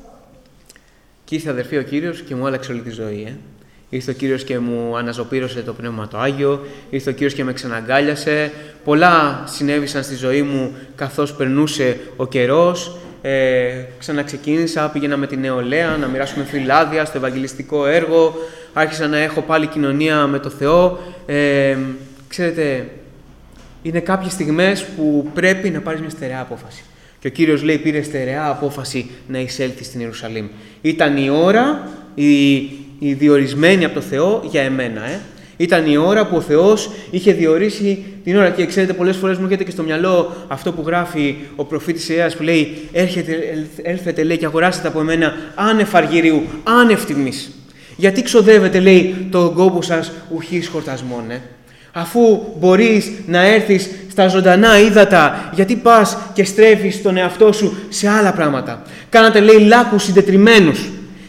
Και ήρθε αδερφή ο Κύριος και μου άλλαξε όλη τη ζωή. Ε. Ήρθε ο Κύριος και μου αναζωπήρωσε το Πνεύμα το Άγιο, ήρθε ο Κύριος και με ξαναγκάλιασε. Πολλά συνέβησαν στη ζωή μου καθώς περνούσε ο καιρός. Ε, ξαναξεκίνησα, πήγαινα με τη νεολαία να μοιράσουμε φυλάδια στο ευαγγελιστικό έργο. Άρχισα να έχω πάλι κοινωνία με το Θεό. Ε, ξέρετε, είναι κάποιες στιγμές που πρέπει να πάρεις μια στερεά απόφαση. Και ο Κύριος λέει, πήρε στερεά απόφαση να εισέλθει στην Ιερουσαλήμ. Ήταν η ώρα, η, η διορισμένη από το Θεό για εμένα. Ε. Ήταν η ώρα που ο Θεός είχε διορίσει την ώρα. Και ξέρετε, πολλές φορές μου έρχεται και στο μυαλό αυτό που γράφει ο προφήτης Ιεζαίας που λέει, έρχεται, έλθετε λέει και αγοράσετε από εμένα άνευ αργυρίου, άνευ τιμής. Γιατί ξοδεύετε, λέει, τον κόπο σας ουχής χορτασμών, ε? Αφού μπορείς να έρθεις στα ζωντανά ύδατα, γιατί πας και στρέφεις τον εαυτό σου σε άλλα πράγματα. Κάνατε, λέει, λάκκους συντετριμμένους.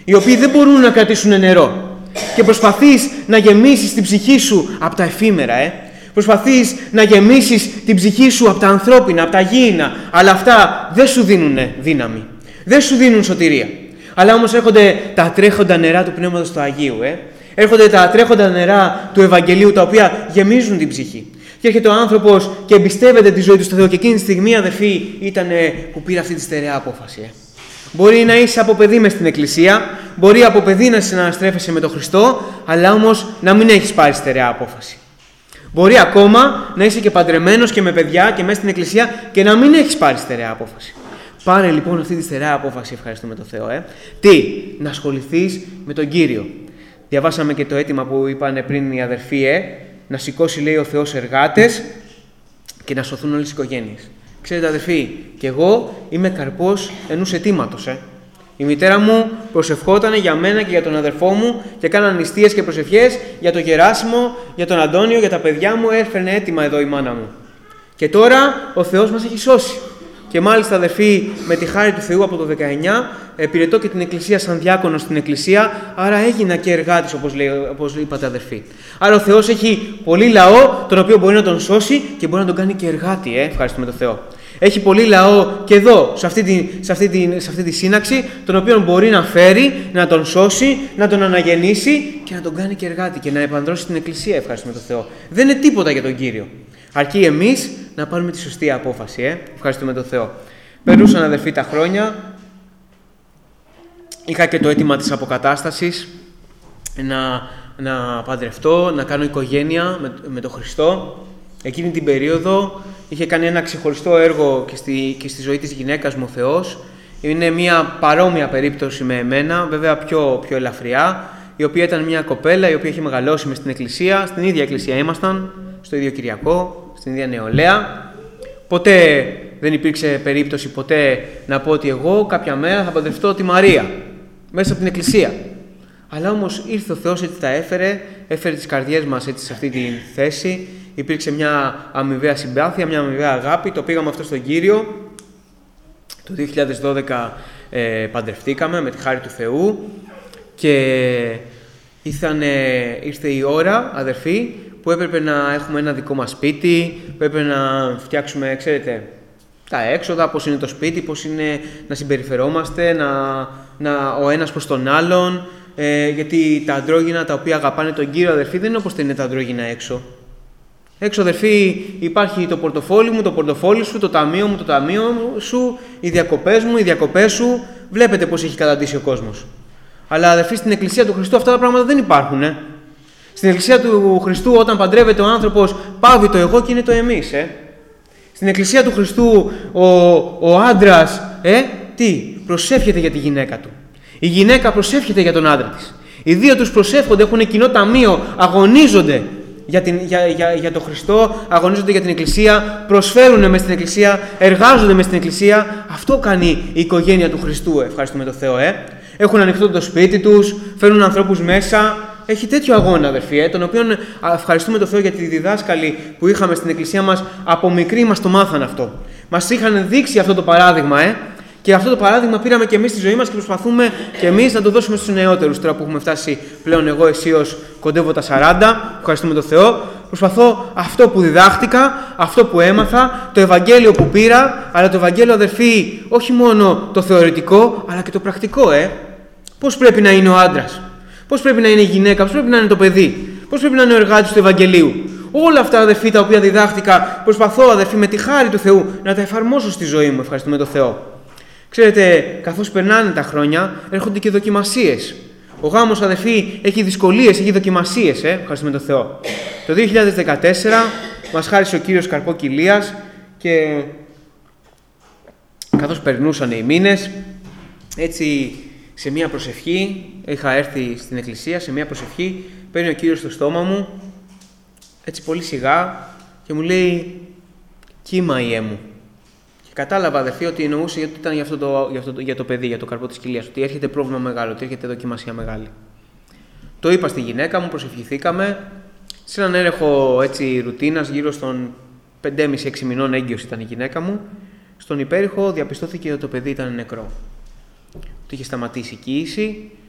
οι οποίοι δεν μπορούν να κρατήσουν νερό. Και προσπαθείς να γεμίσεις την ψυχή σου από τα εφήμερα, ε. Προσπαθείς να γεμίσεις την ψυχή σου από τα ανθρώπινα, από τα γήινα, αλλά αυτά δεν σου δίνουν δύναμη. Δεν σου δίνουν σωτηρία. Αλλά όμως έρχονται τα τρέχοντα νερά του Πνεύματος του Αγίου, ε. Έρχονται τα τρέχοντα νερά του Ευαγγελίου, τα οποία γεμίζουν την ψυχή. Και έρχεται ο άνθρωπος και εμπιστεύεται τη ζωή του στο Θεό. Και εκείνη τη στιγμή, αδερφοί, ήταν που πήρε αυτή τη στερεά απόφαση. Ε. Μπορεί να είσαι από παιδί μες στην Εκκλησία, μπορεί από παιδί να συναναστρέφεσαι με τον Χριστό, αλλά όμως να μην έχεις πάρει στερεά απόφαση. Μπορεί ακόμα να είσαι και παντρεμένος και με παιδιά και μέσα στην Εκκλησία και να μην έχεις πάρει στερεά απόφαση. Πάρε λοιπόν αυτή τη στερεά απόφαση, ευχαριστούμε τον Θεό. Ε. Τι, να ασχοληθείς με τον Κύριο. Διαβάσαμε και το αίτημα που είπαν πριν οι αδερφοί, ε, να σηκώσει, λέει, ο Θεός εργάτες και να σωθούν όλες οι οικογένειες. Ξέρετε, αδερφοί, και εγώ είμαι καρπός ενός αιτήματος. Ε. Η μητέρα μου προσευχόταν για μένα και για τον αδερφό μου και κάναν νηστείες και προσευχές για τον Γεράσιμο, για τον Αντώνιο, για τα παιδιά μου. Έφερνε έτοιμα εδώ η μάνα μου. Και τώρα ο Θεός μας έχει σώσει. Και μάλιστα, αδερφοί, με τη χάρη του Θεού από το δεκαεννιά υπηρετώ και την Εκκλησία σαν διάκονος στην Εκκλησία, άρα έγινα και εργάτης, όπως, λέει, όπως είπατε, αδερφοί. Άρα ο Θεός έχει πολύ λαό, τον οποίο μπορεί να τον σώσει και μπορεί να τον κάνει και εργάτη. Ε, ευχαριστούμε τον Θεό. Έχει πολύ λαό και εδώ, σε αυτή, τη, σε, αυτή τη, σε αυτή τη σύναξη, τον οποίο μπορεί να φέρει, να τον σώσει, να τον αναγεννήσει και να τον κάνει και εργάτη και να επανδρώσει την Εκκλησία. Ευχαριστούμε τον Θεό. Δεν είναι τίποτα για τον Κύριο. Αρκεί εμείς να πάρουμε τη σωστή απόφαση. Ε. Ευχαριστούμε τον Θεό. Περνούσαν, αδερφοί, τα χρόνια. Είχα και το αίτημα της αποκατάστασης, να, να παντρευτώ, να κάνω οικογένεια με, με τον Χριστό. Εκείνη την περίοδο είχε κάνει ένα ξεχωριστό έργο και στη, και στη ζωή της γυναίκας μου ο Θεός. Είναι μια παρόμοια περίπτωση με εμένα, βέβαια πιο, πιο ελαφριά, η οποία ήταν μια κοπέλα η οποία είχε μεγαλώσει μες στην Εκκλησία. Στην ίδια Εκκλησία ήμασταν, στο ίδιο Κυριακό, στην ίδια νεολαία. Ποτέ δεν υπήρξε περίπτωση ποτέ να πω ότι εγώ κάποια μέρα θα παντρευτώ τη Μαρία μέσα από την Εκκλησία. Αλλά όμως ήρθε ο Θεός, έτσι τα έφερε, έφερε τις καρδιές μας έτσι σε αυτή τη θέση. Υπήρξε μια αμοιβαία συμπάθεια, μια αμοιβαία αγάπη, το πήγαμε αυτό στον Κύριο. Το δύο χιλιάδες δώδεκα ε, παντρευτήκαμε με τη χάρη του Θεού και ήρθανε, ήρθε η ώρα, αδερφοί, που έπρεπε να έχουμε ένα δικό μας σπίτι, που έπρεπε να φτιάξουμε, ξέρετε, τα έξοδα, πώς είναι το σπίτι, πώς είναι να συμπεριφερόμαστε, να, να, ο ένας προς τον άλλον, ε, γιατί τα αντρόγυνα τα οποία αγαπάνε τον Κύριο, αδερφοί, δεν είναι όπως είναι τα αντρόγυνα έξω. Έξω, αδερφοί, υπάρχει το πορτοφόλι μου, το πορτοφόλι σου, το ταμείο μου, το ταμείο σου, οι διακοπές μου, οι διακοπές σου. Βλέπετε πώς έχει καταντήσει ο κόσμος. Αλλά, αδερφοί, στην Εκκλησία του Χριστού αυτά τα πράγματα δεν υπάρχουν. Ε. Στην Εκκλησία του Χριστού, όταν παντρεύεται ο άνθρωπος, πάβει το εγώ και είναι το εμείς. Ε. Στην Εκκλησία του Χριστού, ο, ο άντρας, ε, τι, προσεύχεται για τη γυναίκα του. Η γυναίκα προσεύχεται για τον άντρα της. Οι δύο τους προσεύχονται, έχουν κοινό ταμείο, αγωνίζονται για, την, για, για, για τον Χριστό, αγωνίζονται για την Εκκλησία, προσφέρουν μες στην Εκκλησία, εργάζονται μες στην Εκκλησία. Αυτό κάνει η οικογένεια του Χριστού, ευχαριστούμε τον Θεό. Ε. Έχουν ανοιχτό το σπίτι τους, φέρνουν ανθρώπους μέσα. Έχει τέτοιο αγώνα, αδερφοί, ε, τον οποίο ευχαριστούμε τον Θεό για τη διδάσκαλοι που είχαμε στην Εκκλησία μας. Από μικροί μας το μάθαν αυτό. Μας είχαν δείξει αυτό το παράδειγμα, ε, και αυτό το παράδειγμα πήραμε και εμείς στη ζωή μας και προσπαθούμε και εμείς να το δώσουμε στους νεότερους. Τώρα που έχουμε φτάσει πλέον εγώ αισίως κοντεύω τα σαράντα, ευχαριστούμε τον Θεό. Προσπαθώ αυτό που διδάχτηκα, αυτό που έμαθα, το Ευαγγέλιο που πήρα, αλλά το Ευαγγέλιο, αδερφοί, όχι μόνο το θεωρητικό, αλλά και το πρακτικό, ε. Πώς πρέπει να είναι ο άντρας, πώς πρέπει να είναι η γυναίκα, πώς πρέπει να είναι το παιδί, πώς πρέπει να είναι ο εργάτης του Ευαγγελίου. Όλα αυτά, αδερφοί, τα οποία διδάχτηκα, προσπαθώ, αδερφοί, με τη χάρη του Θεού να τα εφαρμόσω στη ζωή μου. Ευχαριστούμε τον Θεό. Ξέρετε, καθώς περνάνε τα χρόνια, έρχονται και δοκιμασίες. Ο γάμος, αδερφοί, έχει δυσκολίες, έχει δοκιμασίες. Ε? Ευχαριστούμε τον Θεό. Το δύο χιλιάδες δεκατέσσερα μας χάρισε ο Κύριος καρπό κοιλίας και καθώς περνούσαν οι μήνες, έτσι σε μία προσευχή, είχα έρθει στην εκκλησία, σε μία προσευχή, παίρνει ο Κύριος στο στόμα μου, έτσι πολύ σιγά, και μου λέει «Κύμα ιέ μου». Και κατάλαβα, αδερφοί, ότι εννοούσε ότι ήταν για, αυτό το, για, αυτό το, για το παιδί, για το καρπό της κοιλίας, ότι έρχεται πρόβλημα μεγάλο, ότι έρχεται δοκιμασία μεγάλη. Το είπα στη γυναίκα μου, προσευχηθήκαμε, σε έναν έλεγχο έτσι ρουτίνας, γύρω στον πεντέμισι έξι μηνών έγκυος ήταν η γυναίκα μου. Στον υπέρηχο διαπιστώθηκε ότι το παιδί ήταν νεκρό. Ότι είχε σταματήσει η κύηση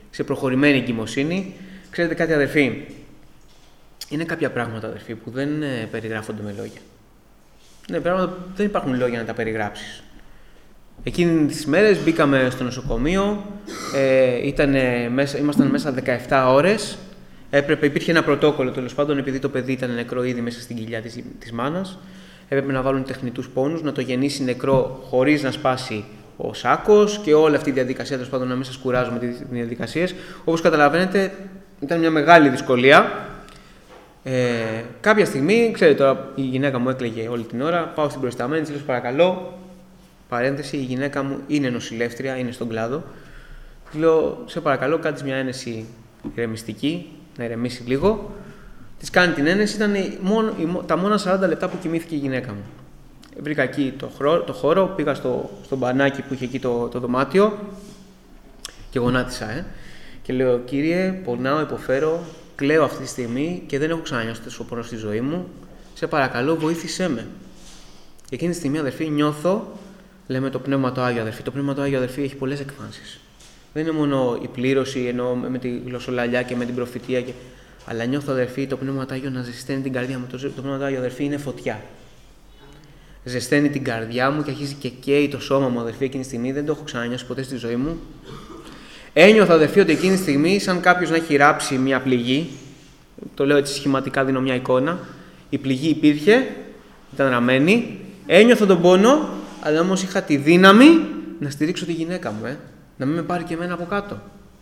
σε προχωρημένη εγκυμοσύνη. Ξέρετε κάτι, αδερφοί, είναι κάποια πράγματα, αδερφοί, που δεν ε, περιγράφονται με λόγια. Ναι, πράγματα δεν υπάρχουν λόγια να τα περιγράψεις. Εκείνες τις μέρες μπήκαμε στο νοσοκομείο, ε, ήτανε μέσα, ήμασταν μέσα δεκαεπτά ώρες, έπρεπε, υπήρχε ένα πρωτόκολλο τέλος πάντων, επειδή το παιδί ήταν νεκρό ήδη μέσα στην κοιλιά της, της μάνας, έπρεπε να βάλουν τεχνητούς πόνους, να το γεννήσει νεκρό χωρίς να σπάσει ο σάκος και όλη αυτή η διαδικασία, τέλος πάντων, να μην σας κουράζω με τις διαδικασίες. Όπως καταλαβαίνετε, ήταν μια μεγάλη δυσκολία. Ε, κάποια στιγμή, ξέρετε τώρα, η γυναίκα μου έκλαιγε όλη την ώρα, πάω στην προϊσταμένη, της λέω παρακαλώ, παρένθεση, η γυναίκα μου είναι νοσηλεύτρια, είναι στον κλάδο. Της λέω, σε παρακαλώ, κάντε μια ένεση ηρεμιστική, να ηρεμήσει λίγο. Της κάνει την ένεση, ήταν μόνο, τα μόνα σαράντα λεπτά που κοιμήθηκε η γυναίκα μου. Βρήκα εκεί το, χρό, το χώρο, πήγα στο, στο μπανάκι που είχε εκεί το, το δωμάτιο και γονάτισα. Ε. Και λέω, κύριε, πονάω, υποφέρω, κλαίω αυτή τη στιγμή και δεν έχω ξανανιώσει τόσο πόνο στη ζωή μου. Σε παρακαλώ, βοήθησέ με. Και εκείνη τη στιγμή, αδερφοί, νιώθω, λέμε το Πνεύμα το Άγιο, αδερφοί. Το Πνεύμα το Άγιο, αδερφοί, έχει πολλές εκφάνσεις. Δεν είναι μόνο η πλήρωση, ενώ με τη γλωσσολαλιά και με την προφητεία. Και... Αλλά νιώθω, αδερφοί, το Πνεύμα το Άγιο να ζεσταίνει την καρδιά μου. Το, το Πνεύμα το Άγιο, αδερφοί, είναι φωτιά. Ζεσταίνει την καρδιά μου και αρχίζει και καίει το σώμα μου, αδερφοί, εκείνη τη στιγμή. Δεν το έχω ξανανιώσει ποτέ στη ζωή μου. Ένιωθα, αδερφοί, ότι εκείνη τη στιγμή, σαν κάποιος να έχει ράψει μια πληγή, το λέω έτσι σχηματικά, δίνω μια εικόνα. Η πληγή υπήρχε, ήταν ραμμένη. Ένιωθα τον πόνο, αλλά όμως είχα τη δύναμη να στηρίξω τη γυναίκα μου, ε, να μην με πάρει και εμένα από κάτω.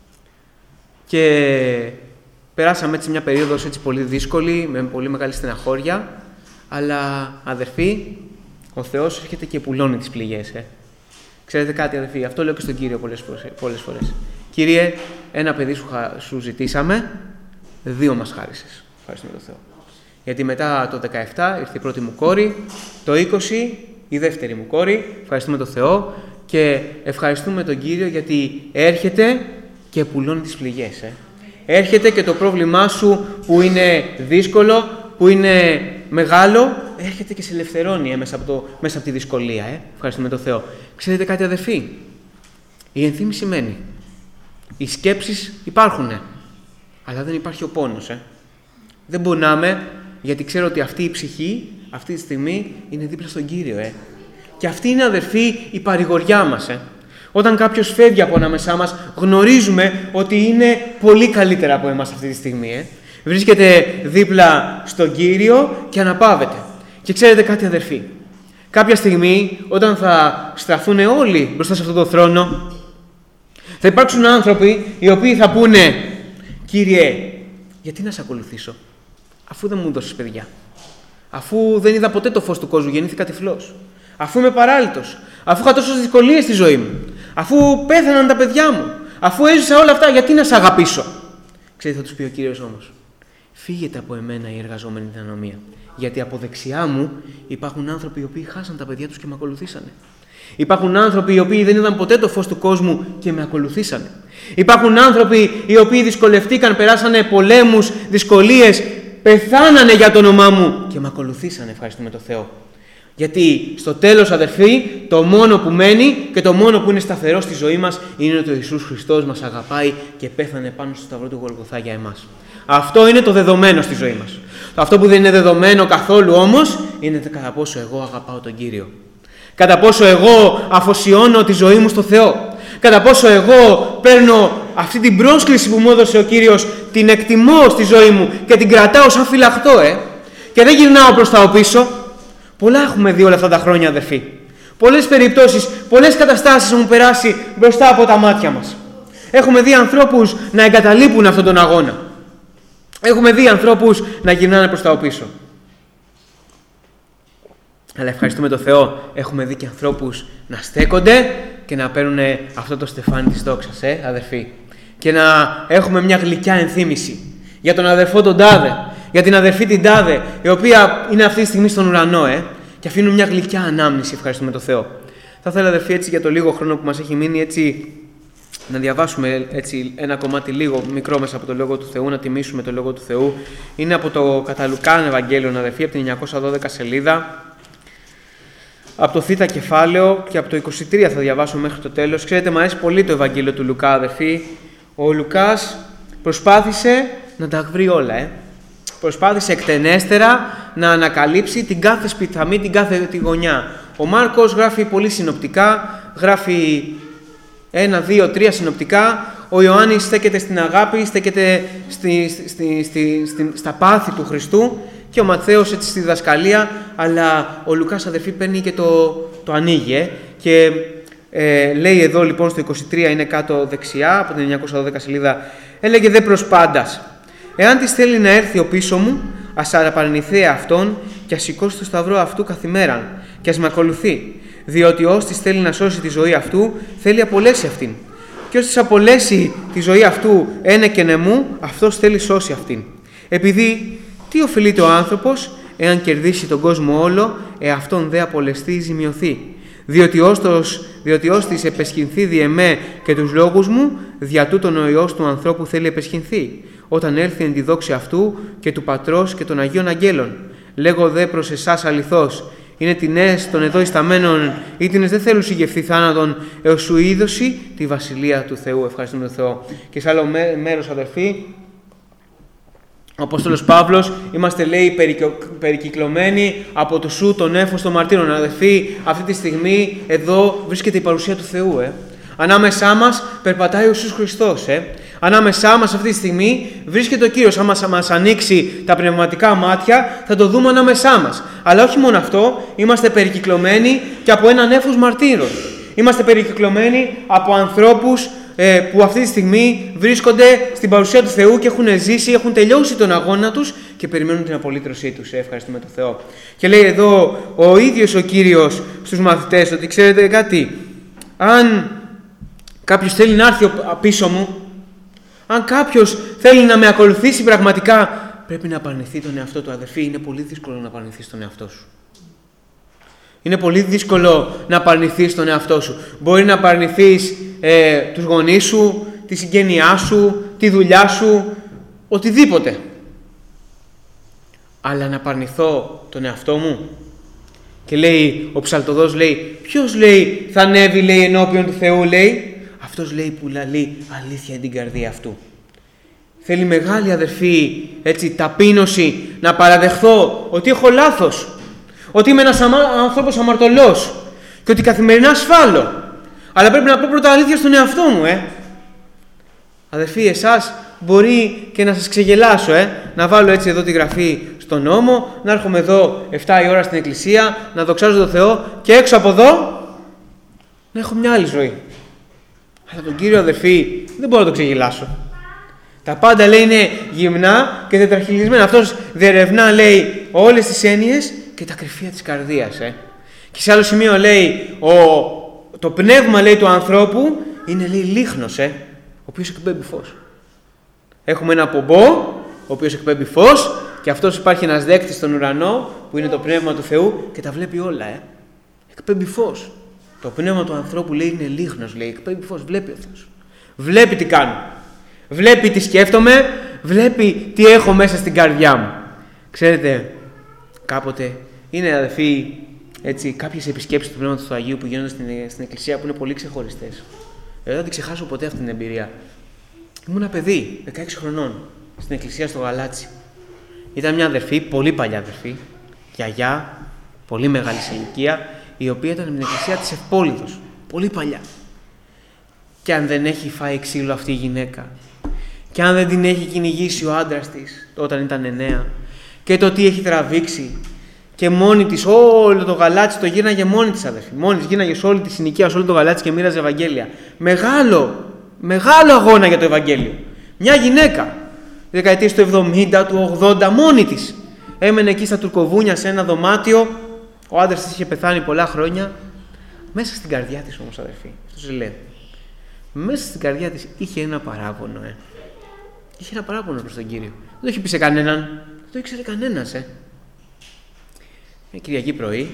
Και περάσαμε έτσι μια περίοδος έτσι πολύ δύσκολη, με πολύ μεγάλη στεναχώρια, αλλά αδερφοί, ο Θεός έρχεται και πουλώνει τις πληγές. Ε. Ξέρετε κάτι, αδερφοί, αυτό λέω και στον Κύριο πολλές, πολλές φορές. Κύριε, ένα παιδί σου, σου ζητήσαμε, δύο μας χάρισες. Ευχαριστούμε τον Θεό. Γιατί μετά το δεκαεπτά ήρθε η πρώτη μου κόρη, το είκοσι η δεύτερη μου κόρη. Ευχαριστούμε τον Θεό και ευχαριστούμε τον Κύριο γιατί έρχεται και πουλώνει τις πληγές. Ε. Έρχεται και το πρόβλημά σου που είναι δύσκολο, που είναι μεγάλο, έρχεται και σε ελευθερώνει ε, μέσα, από το, μέσα από τη δυσκολία. Ε. Ευχαριστούμε τον Θεό. Ξέρετε κάτι, αδερφοί, η ενθύμηση μένει. Οι σκέψεις υπάρχουν, αλλά δεν υπάρχει ο πόνος. Ε. Δεν πονάμε, γιατί ξέρω ότι αυτή η ψυχή, αυτή τη στιγμή, είναι δίπλα στον Κύριο. Ε. Και αυτή είναι, αδερφοί, η παρηγοριά μας. Ε. Όταν κάποιος φεύγει από ανάμεσά μας, γνωρίζουμε ότι είναι πολύ καλύτερα από εμάς αυτή τη στιγμή. Ε. Βρίσκεται δίπλα στον Κύριο και αναπαύεται. Και ξέρετε κάτι, αδερφοί, κάποια στιγμή, όταν θα στραφούν όλοι μπροστά σε αυτόν τον θρόνο, θα υπάρξουν άνθρωποι οι οποίοι θα πούνε, Κύριε, γιατί να σε ακολουθήσω, αφού δεν μου δώσεις παιδιά, αφού δεν είδα ποτέ το φως του κόσμου, γεννήθηκα τυφλός, αφού είμαι παράλυτος, αφού είχα τόσες δυσκολίες στη ζωή μου, αφού πέθαναν τα παιδιά μου, αφού έζησα όλα αυτά, γιατί να σε αγαπήσω. Ξέρετε, θα τους πει ο Κύριος όμως, φύγετε από εμένα οι εργαζόμενοι την ανομία, γιατί από δεξιά μου υπάρχουν άνθρωποι οι οποίοι χάσαν τα παιδιά τους και με ακολουθήσανε. Υπάρχουν άνθρωποι οι οποίοι δεν είδαν ποτέ το φως του κόσμου και με ακολουθήσανε. Υπάρχουν άνθρωποι οι οποίοι δυσκολευτήκαν, περάσανε πολέμους, δυσκολίες, πεθάνανε για το όνομά μου και με ακολουθήσανε, ευχαριστούμε τον Θεό. Γιατί στο τέλος, αδερφοί, το μόνο που μένει και το μόνο που είναι σταθερό στη ζωή μας είναι ότι ο Ιησούς Χριστός μας αγαπάει και πέθανε πάνω στο σταυρό του Γολγοθά για εμάς. Αυτό είναι το δεδομένο στη ζωή μας. Αυτό που δεν είναι δεδομένο καθόλου όμως είναι κατά πόσο εγώ αγαπάω τον Κύριο. Κατά πόσο εγώ αφοσιώνω τη ζωή μου στο Θεό. Κατά πόσο εγώ παίρνω αυτή την πρόσκληση που μου έδωσε ο Κύριος, την εκτιμώ στη ζωή μου και την κρατάω σαν φυλαχτό, ε. Και δεν γυρνάω προς τα πίσω. Πολλά έχουμε δει όλα αυτά τα χρόνια, αδερφοί. Πολλές περιπτώσεις, πολλές καταστάσεις έχουν περάσει μπροστά από τα μάτια μας. Έχουμε δει ανθρώπους να εγκαταλείπουν αυτόν τον αγώνα. Έχουμε δει ανθρώπους να γυρνάνε προς τα πίσω. Αλλά ευχαριστούμε τον Θεό, έχουμε δει και ανθρώπους να στέκονται και να παίρνουν αυτό το στεφάνι της δόξας, ε, αδερφοί. Και να έχουμε μια γλυκιά ενθύμηση για τον αδερφό τον τάδε, για την αδερφή την τάδε, η οποία είναι αυτή τη στιγμή στον ουρανό, ε, και αφήνουν μια γλυκιά ανάμνηση, ευχαριστούμε τον Θεό. Θα ήθελα, αδερφοί, έτσι για το λίγο χρόνο που μας έχει μείνει, έτσι να διαβάσουμε έτσι ένα κομμάτι λίγο μικρό μέσα από το Λόγο του Θεού, να τιμήσουμε το Λόγο του Θεού. Είναι από το κατά Λουκάν Ευαγγέλιο, αδερφοί, από την εννιακόσια δώδεκα σελίδα. Από το Θ κεφάλαιο και από το είκοσι τρία θα διαβάσω μέχρι το τέλος. Ξέρετε, μου αρέσει πολύ το Ευαγγέλιο του Λουκά, αδερφοί. Ο Λουκάς προσπάθησε να τα βρει όλα, ε. Προσπάθησε εκτενέστερα να ανακαλύψει την κάθε σπιθαμή, την κάθε τη γωνιά. Ο Μάρκος γράφει πολύ συνοπτικά, γράφει ένα, δύο, τρία συνοπτικά. Ο Ιωάννης στέκεται στην αγάπη, στέκεται στη, στη, στη, στη, στα πάθη του Χριστού, και ο Ματθαίος έτσι στη διδασκαλία, αλλά ο Λουκάς, αδερφοί, παίρνει και το, το ανοίγει. Ε, και ε, λέει εδώ λοιπόν στο είκοσι τρία, είναι κάτω δεξιά, από την εννιακόσια δώδεκα σελίδα, έλεγε δε προς πάντας. Εάν της θέλει να έρθει ο πίσω μου, ας απαρνηθεί αυτόν και ας σηκώσει το σταυρό αυτού καθημέραν και ας με ακολουθεί. Διότι όστις θέλει να σώσει τη ζωή αυτού, θέλει απολέσει αυτήν. Και όστις απολέσει τη ζωή αυτού ένε και νεμού, αυτός θέλει σώσει αυτήν. Επειδή τι ωφελείται ο άνθρωπος, εάν κερδίσει τον κόσμο όλο, εαυτόν δε απολεστεί ζημιωθεί. Διότι όστος, διότι όστις επεσχυνθεί δι' εμέ και τους λόγους μου, δια τούτον ο Υιός του ανθρώπου θέλει επεσχυνθεί, όταν έλθει εν τη δόξη αυτού και του Πατρός και των Αγίων Αγγέλων. Λέγω δε προς εσάς αληθώς, είναι τινές των εδώ ισταμένων, ή τινές δεν θέλουν συγγευθεί θάνατον, έως σου είδωση τη Βασιλεία του Θεού. Ευχαριστούμε τον Θεό. Και σε άλλο μέρος, αδερφοί, ο Απόστολος Παύλος, είμαστε, λέει, περικυκλωμένοι από το σου τον νέφος των μαρτύρων. Αδερφοί, αυτή τη στιγμή εδώ βρίσκεται η παρουσία του Θεού. Ε. Ανάμεσά μας περπατάει ο Ιησούς Χριστός. Ε. Ανάμεσά μας αυτή τη στιγμή βρίσκεται ο Κύριος. Αν μας, μας ανοίξει τα πνευματικά μάτια, θα το δούμε ανάμεσά μας. Αλλά όχι μόνο αυτό, είμαστε περικυκλωμένοι και από ένα νέφος μαρτύρων. Είμαστε περικυκλωμένοι από ανθρώπους ε, που αυτή τη στιγμή βρίσκονται στην παρουσία του Θεού και έχουν ζήσει, έχουν τελειώσει τον αγώνα τους και περιμένουν την απολύτρωσή τους. Ε, ευχαριστούμε τον Θεό. Και λέει εδώ ο ίδιος ο Κύριος στους μαθητές ότι, ξέρετε κάτι, αν κάποιος θέλει να έρθει πίσω μου, αν κάποιος θέλει να με ακολουθήσει πραγματικά, πρέπει να απαρνηθεί τον εαυτό του. Αδερφοί, είναι πολύ δύσκολο να απαρνηθείς τον εαυτό σου. Είναι πολύ δύσκολο να απαρνηθείς τον εαυτό σου. Μπορεί να απαρνηθείς ε, τους γονείς σου, τη συγγένειά σου, τη δουλειά σου, οτιδήποτε. Αλλά να απαρνηθώ τον εαυτό μου. Και λέει ο ψαλτοδός, λέει, ποιος, λέει, θα ανέβει, λέει, ενώπιον του Θεού, λέει. Αυτός, λέει, που λαλεί αλήθεια την καρδία αυτού. Θέλει μεγάλη, αδερφή, έτσι, ταπείνωση να παραδεχθώ ότι έχω λάθος. Ότι είμαι ένας αμα... άνθρωπος αμαρτωλός και ότι καθημερινά ασφάλω. Αλλά πρέπει να πω πρώτα αλήθεια στον εαυτό μου, ε. Αδερφοί, εσάς μπορεί και να σας ξεγελάσω, ε. Να βάλω έτσι εδώ τη γραφή στον νόμο, να έρχομαι εδώ εφτά η ώρα στην εκκλησία, να δοξάζω τον Θεό και έξω από εδώ να έχω μια άλλη ζωή. Αλλά τον Κύριο, αδερφοί, δεν μπορώ να το ξεγελάσω. Τα πάντα, λέει, είναι γυμνά και τετραχυλισμένα. Αυτός διερευνά, λέει, όλες τις έννοιες και τα κρυφία της καρδίας. Ε. Και σε άλλο σημείο λέει, ο, το πνεύμα, λέει, του ανθρώπου είναι, λέει, λίχνος, ε, ο οποίος εκπέμπει φως. Έχουμε ένα πομπό, ο οποίος εκπέμπει φως, και αυτός υπάρχει ένας δέκτης στον ουρανό, που είναι το πνεύμα του Θεού και τα βλέπει όλα. Ε. Εκπέμπει φως. Το πνεύμα του ανθρώπου, λέει, είναι λίχνος, λέει, εκπέμπει φως, βλέπει ο Θεός. Βλέπει τι κάνω. Βλέπει τι σκέφτομαι, βλέπει τι έχω μέσα στην καρδιά μου. Ξέρετε, κάποτε είναι, αδερφοί, έτσι, κάποιες επισκέψεις του Πνεύματος του Αγίου που γίνονται στην, στην εκκλησία που είναι πολύ ξεχωριστές. Εγώ δεν την ξεχάσω ποτέ αυτή την εμπειρία. Ήμουν ένα παιδί, δεκαέξι χρονών, στην εκκλησία στο Γαλάτσι. Ήταν μια αδερφή, πολύ παλιά αδερφή, γιαγιά, πολύ μεγάλη σε ηλικία, η οποία ήταν με την εκκλησία της Ευπόλυδος, πολύ παλιά. Και αν δεν έχει φάει ξύλο αυτή η γυναίκα, και αν δεν την έχει κυνηγήσει ο άντρας της όταν ήταν εννέα, και το τι έχει τραβήξει, και μόνη της όλο το Γαλάτσι το γύρναγε μόνη της, αδερφή. Μόνη της γύρναγε σε όλη τη συνοικία, σε όλο το Γαλάτσι και μοίραζε Ευαγγέλια. Μεγάλο, μεγάλο αγώνα για το Ευαγγέλιο. Μια γυναίκα, δεκαετίες του εβδομήντα, του ογδόντα, μόνη της. Έμενε εκεί στα Τουρκοβούνια σε ένα δωμάτιο. Ο άντρας της είχε πεθάνει πολλά χρόνια. Μέσα στην καρδιά της όμως, αδερφή, αυτό λέει. Μέσα στην καρδιά της είχε ένα παράπονο, ε. Είχε ένα παράπονο προς τον Κύριο. Δεν το είχε πει σε κανέναν. Δεν το ήξερε κανένας, ε. Μια Κυριακή πρωί,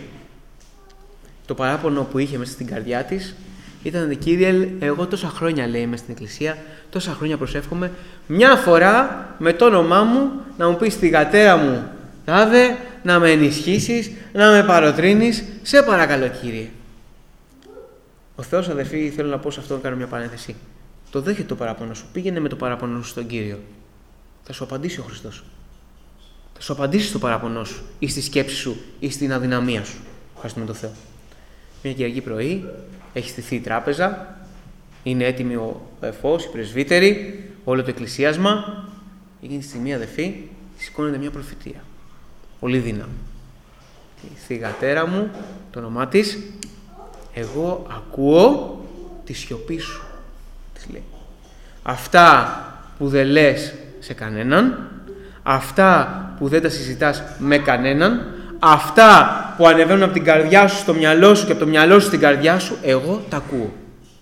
το παράπονο που είχε μέσα στην καρδιά της ήταν, Κύριε, εγώ τόσα χρόνια, λέει, μέσα στην εκκλησία, τόσα χρόνια προσεύχομαι, μια φορά με το όνομά μου να μου πεις στη γατέρα μου, τάδε, να με ενισχύσεις, να με παροτρύνεις, σε παρακαλώ, Κύριε. Ο Θεός, αδερφοί, θέλω να πω σε αυτό, να κάνω μια παρένθεση. Το δέχεται το παράπονο σου. Πήγαινε με το παράπονο σου στον Κύριο. Θα σου απαντήσει ο Χριστός. Θα σου απαντήσει στο παράπονο σου ή στη σκέψη σου ή στην αδυναμία σου. Ευχαριστούμε τον Θεό. Μια Κυριακή πρωί έχει στηθεί η τράπεζα, είναι έτοιμοι ο εφός, οι πρεσβύτεροι, όλο το εκκλησίασμα. Εκείνη τη στιγμή, αδελφοί, σηκώνεται μια προφητεία. Πολύ δύναμη. Η θυγατέρα μου, το όνομά της, εγώ ακούω τη σιωπή σου. Της λέει. Αυτά που δεν λες σε κανέναν, αυτά που δεν τα συζητάς με κανέναν, αυτά που ανεβαίνουν από την καρδιά σου στο μυαλό σου και από το μυαλό σου στην καρδιά σου, εγώ τα ακούω.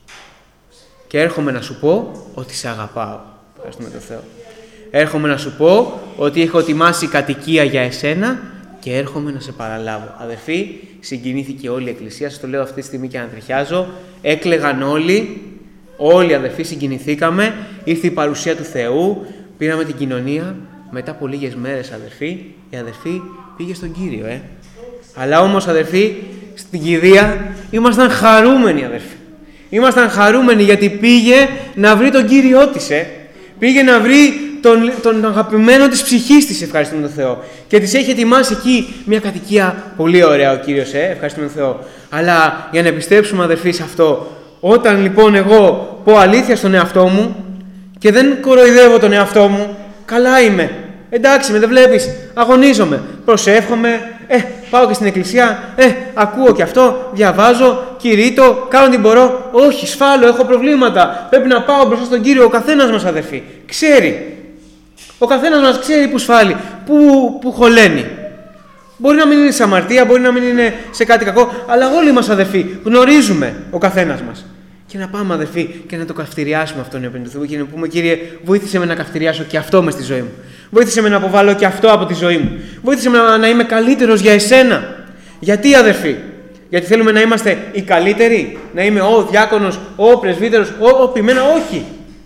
Και έρχομαι να σου πω ότι σε αγαπάω. Ευχαριστούμε τον Θεό. Έρχομαι να σου πω ότι έχω ετοιμάσει κατοικία για εσένα και έρχομαι να σε παραλάβω. Αδερφοί, συγκινήθηκε όλη η Εκκλησία. Σας το λέω αυτή τη στιγμή και ανατριχιάζω. Έκλαιγαν όλοι. Όλοι οι αδερφοί συγκινηθήκαμε. Ήρθε η παρουσία του Θεού. Πήραμε την κοινωνία. Μετά από λίγες μέρες, αδερφοί, η αδερφή πήγε στον Κύριο. Ε. Αλλά όμως, αδερφοί, στην κηδεία ήμασταν χαρούμενοι, αδερφοί. Ήμασταν χαρούμενοι γιατί πήγε να βρει τον Κύριό της. Ε. Πήγε να βρει τον, τον αγαπημένο της ψυχής της, ευχαριστούμε τον Θεό. Και της έχει ετοιμάσει εκεί μια κατοικία πολύ ωραία ο Κύριος, ε, ευχαριστούμε τον Θεό. Αλλά για να επιστρέψουμε, αδερφοί, σε αυτό, όταν λοιπόν εγώ πω αλήθεια στον εαυτό μου και δεν κοροϊδεύω τον εαυτό μου, καλά είμαι. Εντάξει, με δεν βλέπεις, αγωνίζομαι, προσεύχομαι, ε, πάω και στην εκκλησία, ε, ακούω και αυτό, διαβάζω, κηρύττω, κάνω τι μπορώ. Όχι, σφάλω, έχω προβλήματα. Πρέπει να πάω μπροστά στον Κύριο. Ο καθένας μας, αδερφοί, ξέρει. Ο καθένας μας ξέρει που σφάλει, που, που χωλαίνει. Μπορεί να μην είναι σε αμαρτία, μπορεί να μην είναι σε κάτι κακό, αλλά όλοι μας, αδερφοί, γνωρίζουμε ο καθένας μας. Και να πάμε, αδερφοί, και να το καυτηριάσουμε αυτόν ενώπιον του Θεού και να πούμε: Κύριε, βοήθησε με να καυτηριάσω και αυτό μες στη ζωή μου. Βοήθησε με να αποβάλω και αυτό από τη ζωή μου. Βοήθησε με να, να είμαι καλύτερος για εσένα. Γιατί, αδερφοί? Γιατί θέλουμε να είμαστε οι καλύτεροι, να είμαι ο διάκονος, ο πρεσβύτερος, ο, ο ποιμένα, όχι.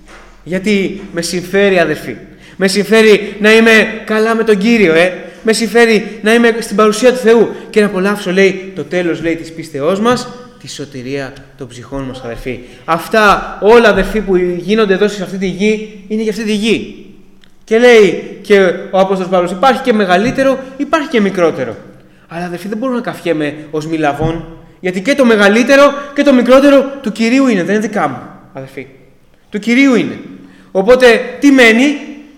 Γιατί με συμφέρει, αδερφοί. Με συμφέρει να είμαι καλά με τον Κύριο, ε. Με συμφέρει να είμαι στην παρουσία του Θεού και να απολαύσω, λέει, το τέλος, λέει, της πίστεώς μας, τη σωτηρία των ψυχών μας, αδερφοί. Αυτά όλα, αδερφοί, που γίνονται εδώ σε αυτή τη γη, είναι για αυτή τη γη. Και λέει και ο Απόστολος Παύλος, υπάρχει και μεγαλύτερο, υπάρχει και μικρότερο. Αλλά, αδερφοί, δεν μπορώ να καυχέμαι ως μιλαβών, γιατί και το μεγαλύτερο και το μικρότερο του Κυρίου είναι, δεν είναι δικά μου, αδερφοί. Του Κυρίου είναι. Οπότε, τι μένει?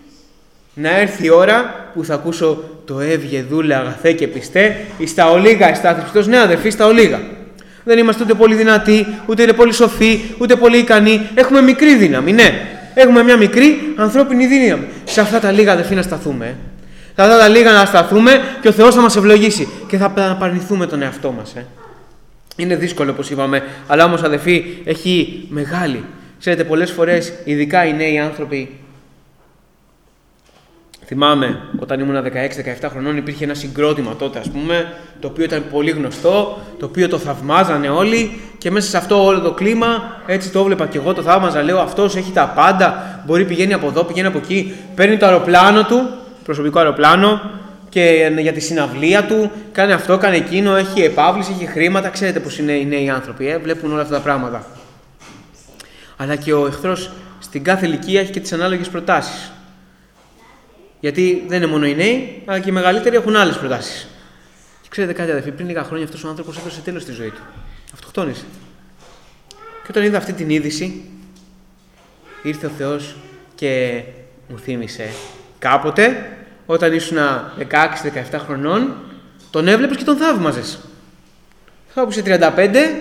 Να έρθει η ώρα που θα ακούσω το έβγε δούλε αγαθέ και πιστέ, εις τα ολίγα εστάθης πιστός. Ναι, αδερφοί, στα ολίγα. Δεν είμαστε ούτε πολύ δυνατοί, ούτε πολύ σοφοί, ούτε πολύ ικανοί. Έχουμε μικρή δύναμη, ναι. Έχουμε μια μικρή ανθρώπινη δύναμη. Σε αυτά τα λίγα, αδερφοί, να σταθούμε. Σε αυτά τα λίγα να σταθούμε και ο Θεός θα μας ευλογήσει και θα απαρνηθούμε τον εαυτό μας. Ε. Είναι δύσκολο, όπως είπαμε, αλλά όμως, αδερφοί, έχει μεγάλη. Ξέρετε, πολλές φορές, ειδικά οι νέοι άνθρωποι. Θυμάμαι, όταν ήμουν δεκαέξι δεκαεπτά χρονών, υπήρχε ένα συγκρότημα τότε, ας πούμε, το οποίο ήταν πολύ γνωστό, το οποίο το θαυμάζανε όλοι και μέσα σε αυτό όλο το κλίμα, έτσι το έβλεπα και εγώ, το θαύμαζα. Λέω, αυτός έχει τα πάντα, μπορεί πηγαίνει από εδώ, πηγαίνει από εκεί, παίρνει το αεροπλάνο του, προσωπικό αεροπλάνο, και για τη συναυλία του, κάνει αυτό, κάνει εκείνο, έχει επάβληση, έχει χρήματα. Ξέρετε πώς είναι οι νέοι άνθρωποι, ε? Βλέπουν όλα αυτά τα πράγματα. Αλλά και ο εχθρός στην κάθε ηλικία έχει και τις ανάλογες προτάσεις. Γιατί δεν είναι μόνο οι νέοι, αλλά και οι μεγαλύτεροι έχουν άλλες προτάσεις. Και ξέρετε κάτι, αδερφοί, πριν λίγα χρόνια αυτός ο άνθρωπος έδωσε τέλος στη ζωή του. Αυτοκτόνησε. Και όταν είδα αυτή την είδηση, ήρθε ο Θεός και μου θύμισε κάποτε, όταν ήσουν δεκαέξι δεκαεπτά χρονών, τον έβλεπες και τον θαύμαζες. Κάπου σε τριάντα πέντε,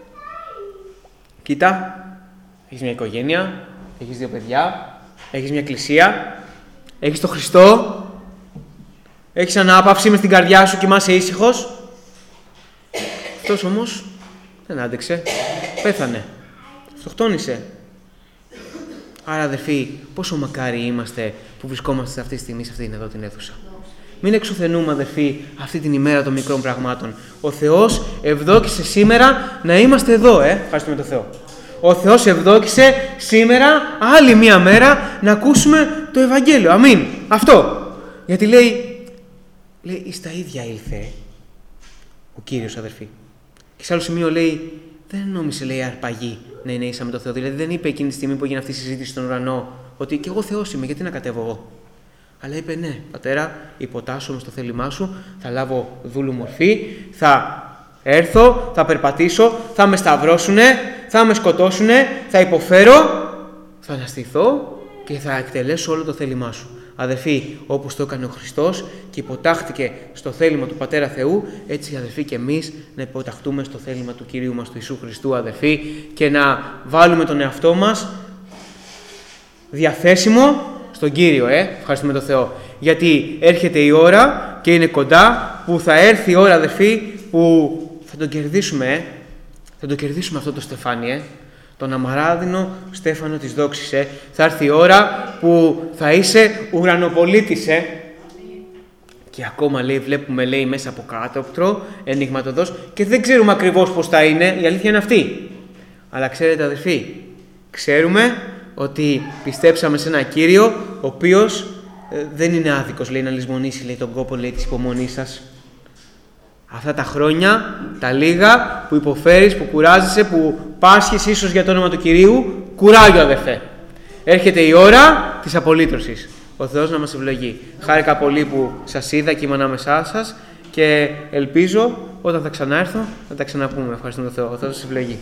κοίτα, έχεις μια οικογένεια, έχεις δύο παιδιά, έχεις μια εκκλησία, έχεις τον Χριστό, έχεις ανάπαυση μες στην καρδιά σου και κοιμάσαι ήσυχος. Αυτός όμως δεν άντεξε, πέθανε, αυτοκτόνησε. Άρα, αδερφοί, πόσο μακάρι είμαστε που βρισκόμαστε αυτή τη στιγμή σε αυτήν εδώ την αίθουσα. Μην εξουθενούμε, αδερφοί, αυτή την ημέρα των μικρών πραγμάτων. Ο Θεός ευδόκησε σήμερα να είμαστε εδώ, ε, ευχαριστούμε τον Θεό. Ο Θεός ευδόκησε σήμερα άλλη μία μέρα να ακούσουμε το Ευαγγέλιο. Αμήν. Αυτό. Γιατί λέει, λέει εις τα ίδια ήλθε ο Κύριος, αδερφοί. Και σε άλλο σημείο λέει, δεν νόμισε, λέει, αρπαγή να είναι ίσα με το Θεό. Δηλαδή δεν είπε εκείνη τη στιγμή που έγινε αυτή η συζήτηση στον ουρανό ότι και εγώ Θεός είμαι, γιατί να κατέβω εγώ. Αλλά είπε ναι, Πατέρα, υποτάσσομαι στο θέλημά σου, θα λάβω δούλου μορφή, θα έρθω, θα περπατήσω, θα με σταυρώσουνε, θα με σκοτώσουνε, θα υποφέρω, θα αναστηθώ και θα εκτελέσω όλο το θέλημά σου. Αδερφοί, όπως το έκανε ο Χριστός και υποτάχθηκε στο θέλημα του Πατέρα Θεού, έτσι αδερφοί και εμείς να υποταχτούμε στο θέλημα του Κυρίου μας του Ιησού Χριστού, αδερφοί, και να βάλουμε τον εαυτό μας διαθέσιμο στον Κύριο, ε, ευχαριστούμε τον Θεό. Γιατί έρχεται η ώρα και είναι κοντά που θα έρθει η ώρα, αδερφοί, που θα τον κερδίσουμε, ε. Θα τον κερδίσουμε αυτό το στεφάνι, ε. Τον αμαράδινο στέφανο της δόξης, ε. Θα έρθει η ώρα που θα είσαι ουρανοπολίτης, ε. Και ακόμα, λέει, βλέπουμε, λέει, μέσα από κάτωπτρο, ενιγματωδώς, και δεν ξέρουμε ακριβώς πώς θα είναι, η αλήθεια είναι αυτή. Αλλά ξέρετε, αδερφοί, ξέρουμε ότι πιστέψαμε σε ένα Κύριο, ο οποίος ε, δεν είναι άδικος, λέει, να λησμονήσει, λέει, τον κόπο, λέει, της υπομονής σας. Αυτά τα χρόνια, τα λίγα που υποφέρεις, που κουράζεσαι, που πάσχεις ίσως για το όνομα του Κυρίου, κουράγιο, αδερφέ. Έρχεται η ώρα της απολύτρωσης. Ο Θεός να μας ευλογεί. Χάρηκα πολύ που σας είδα και είμαι ανάμεσά σας και ελπίζω όταν θα ξανάρθω να τα ξαναπούμε. Ευχαριστούμε τον Θεό. Ο Θεός σας ευλογεί.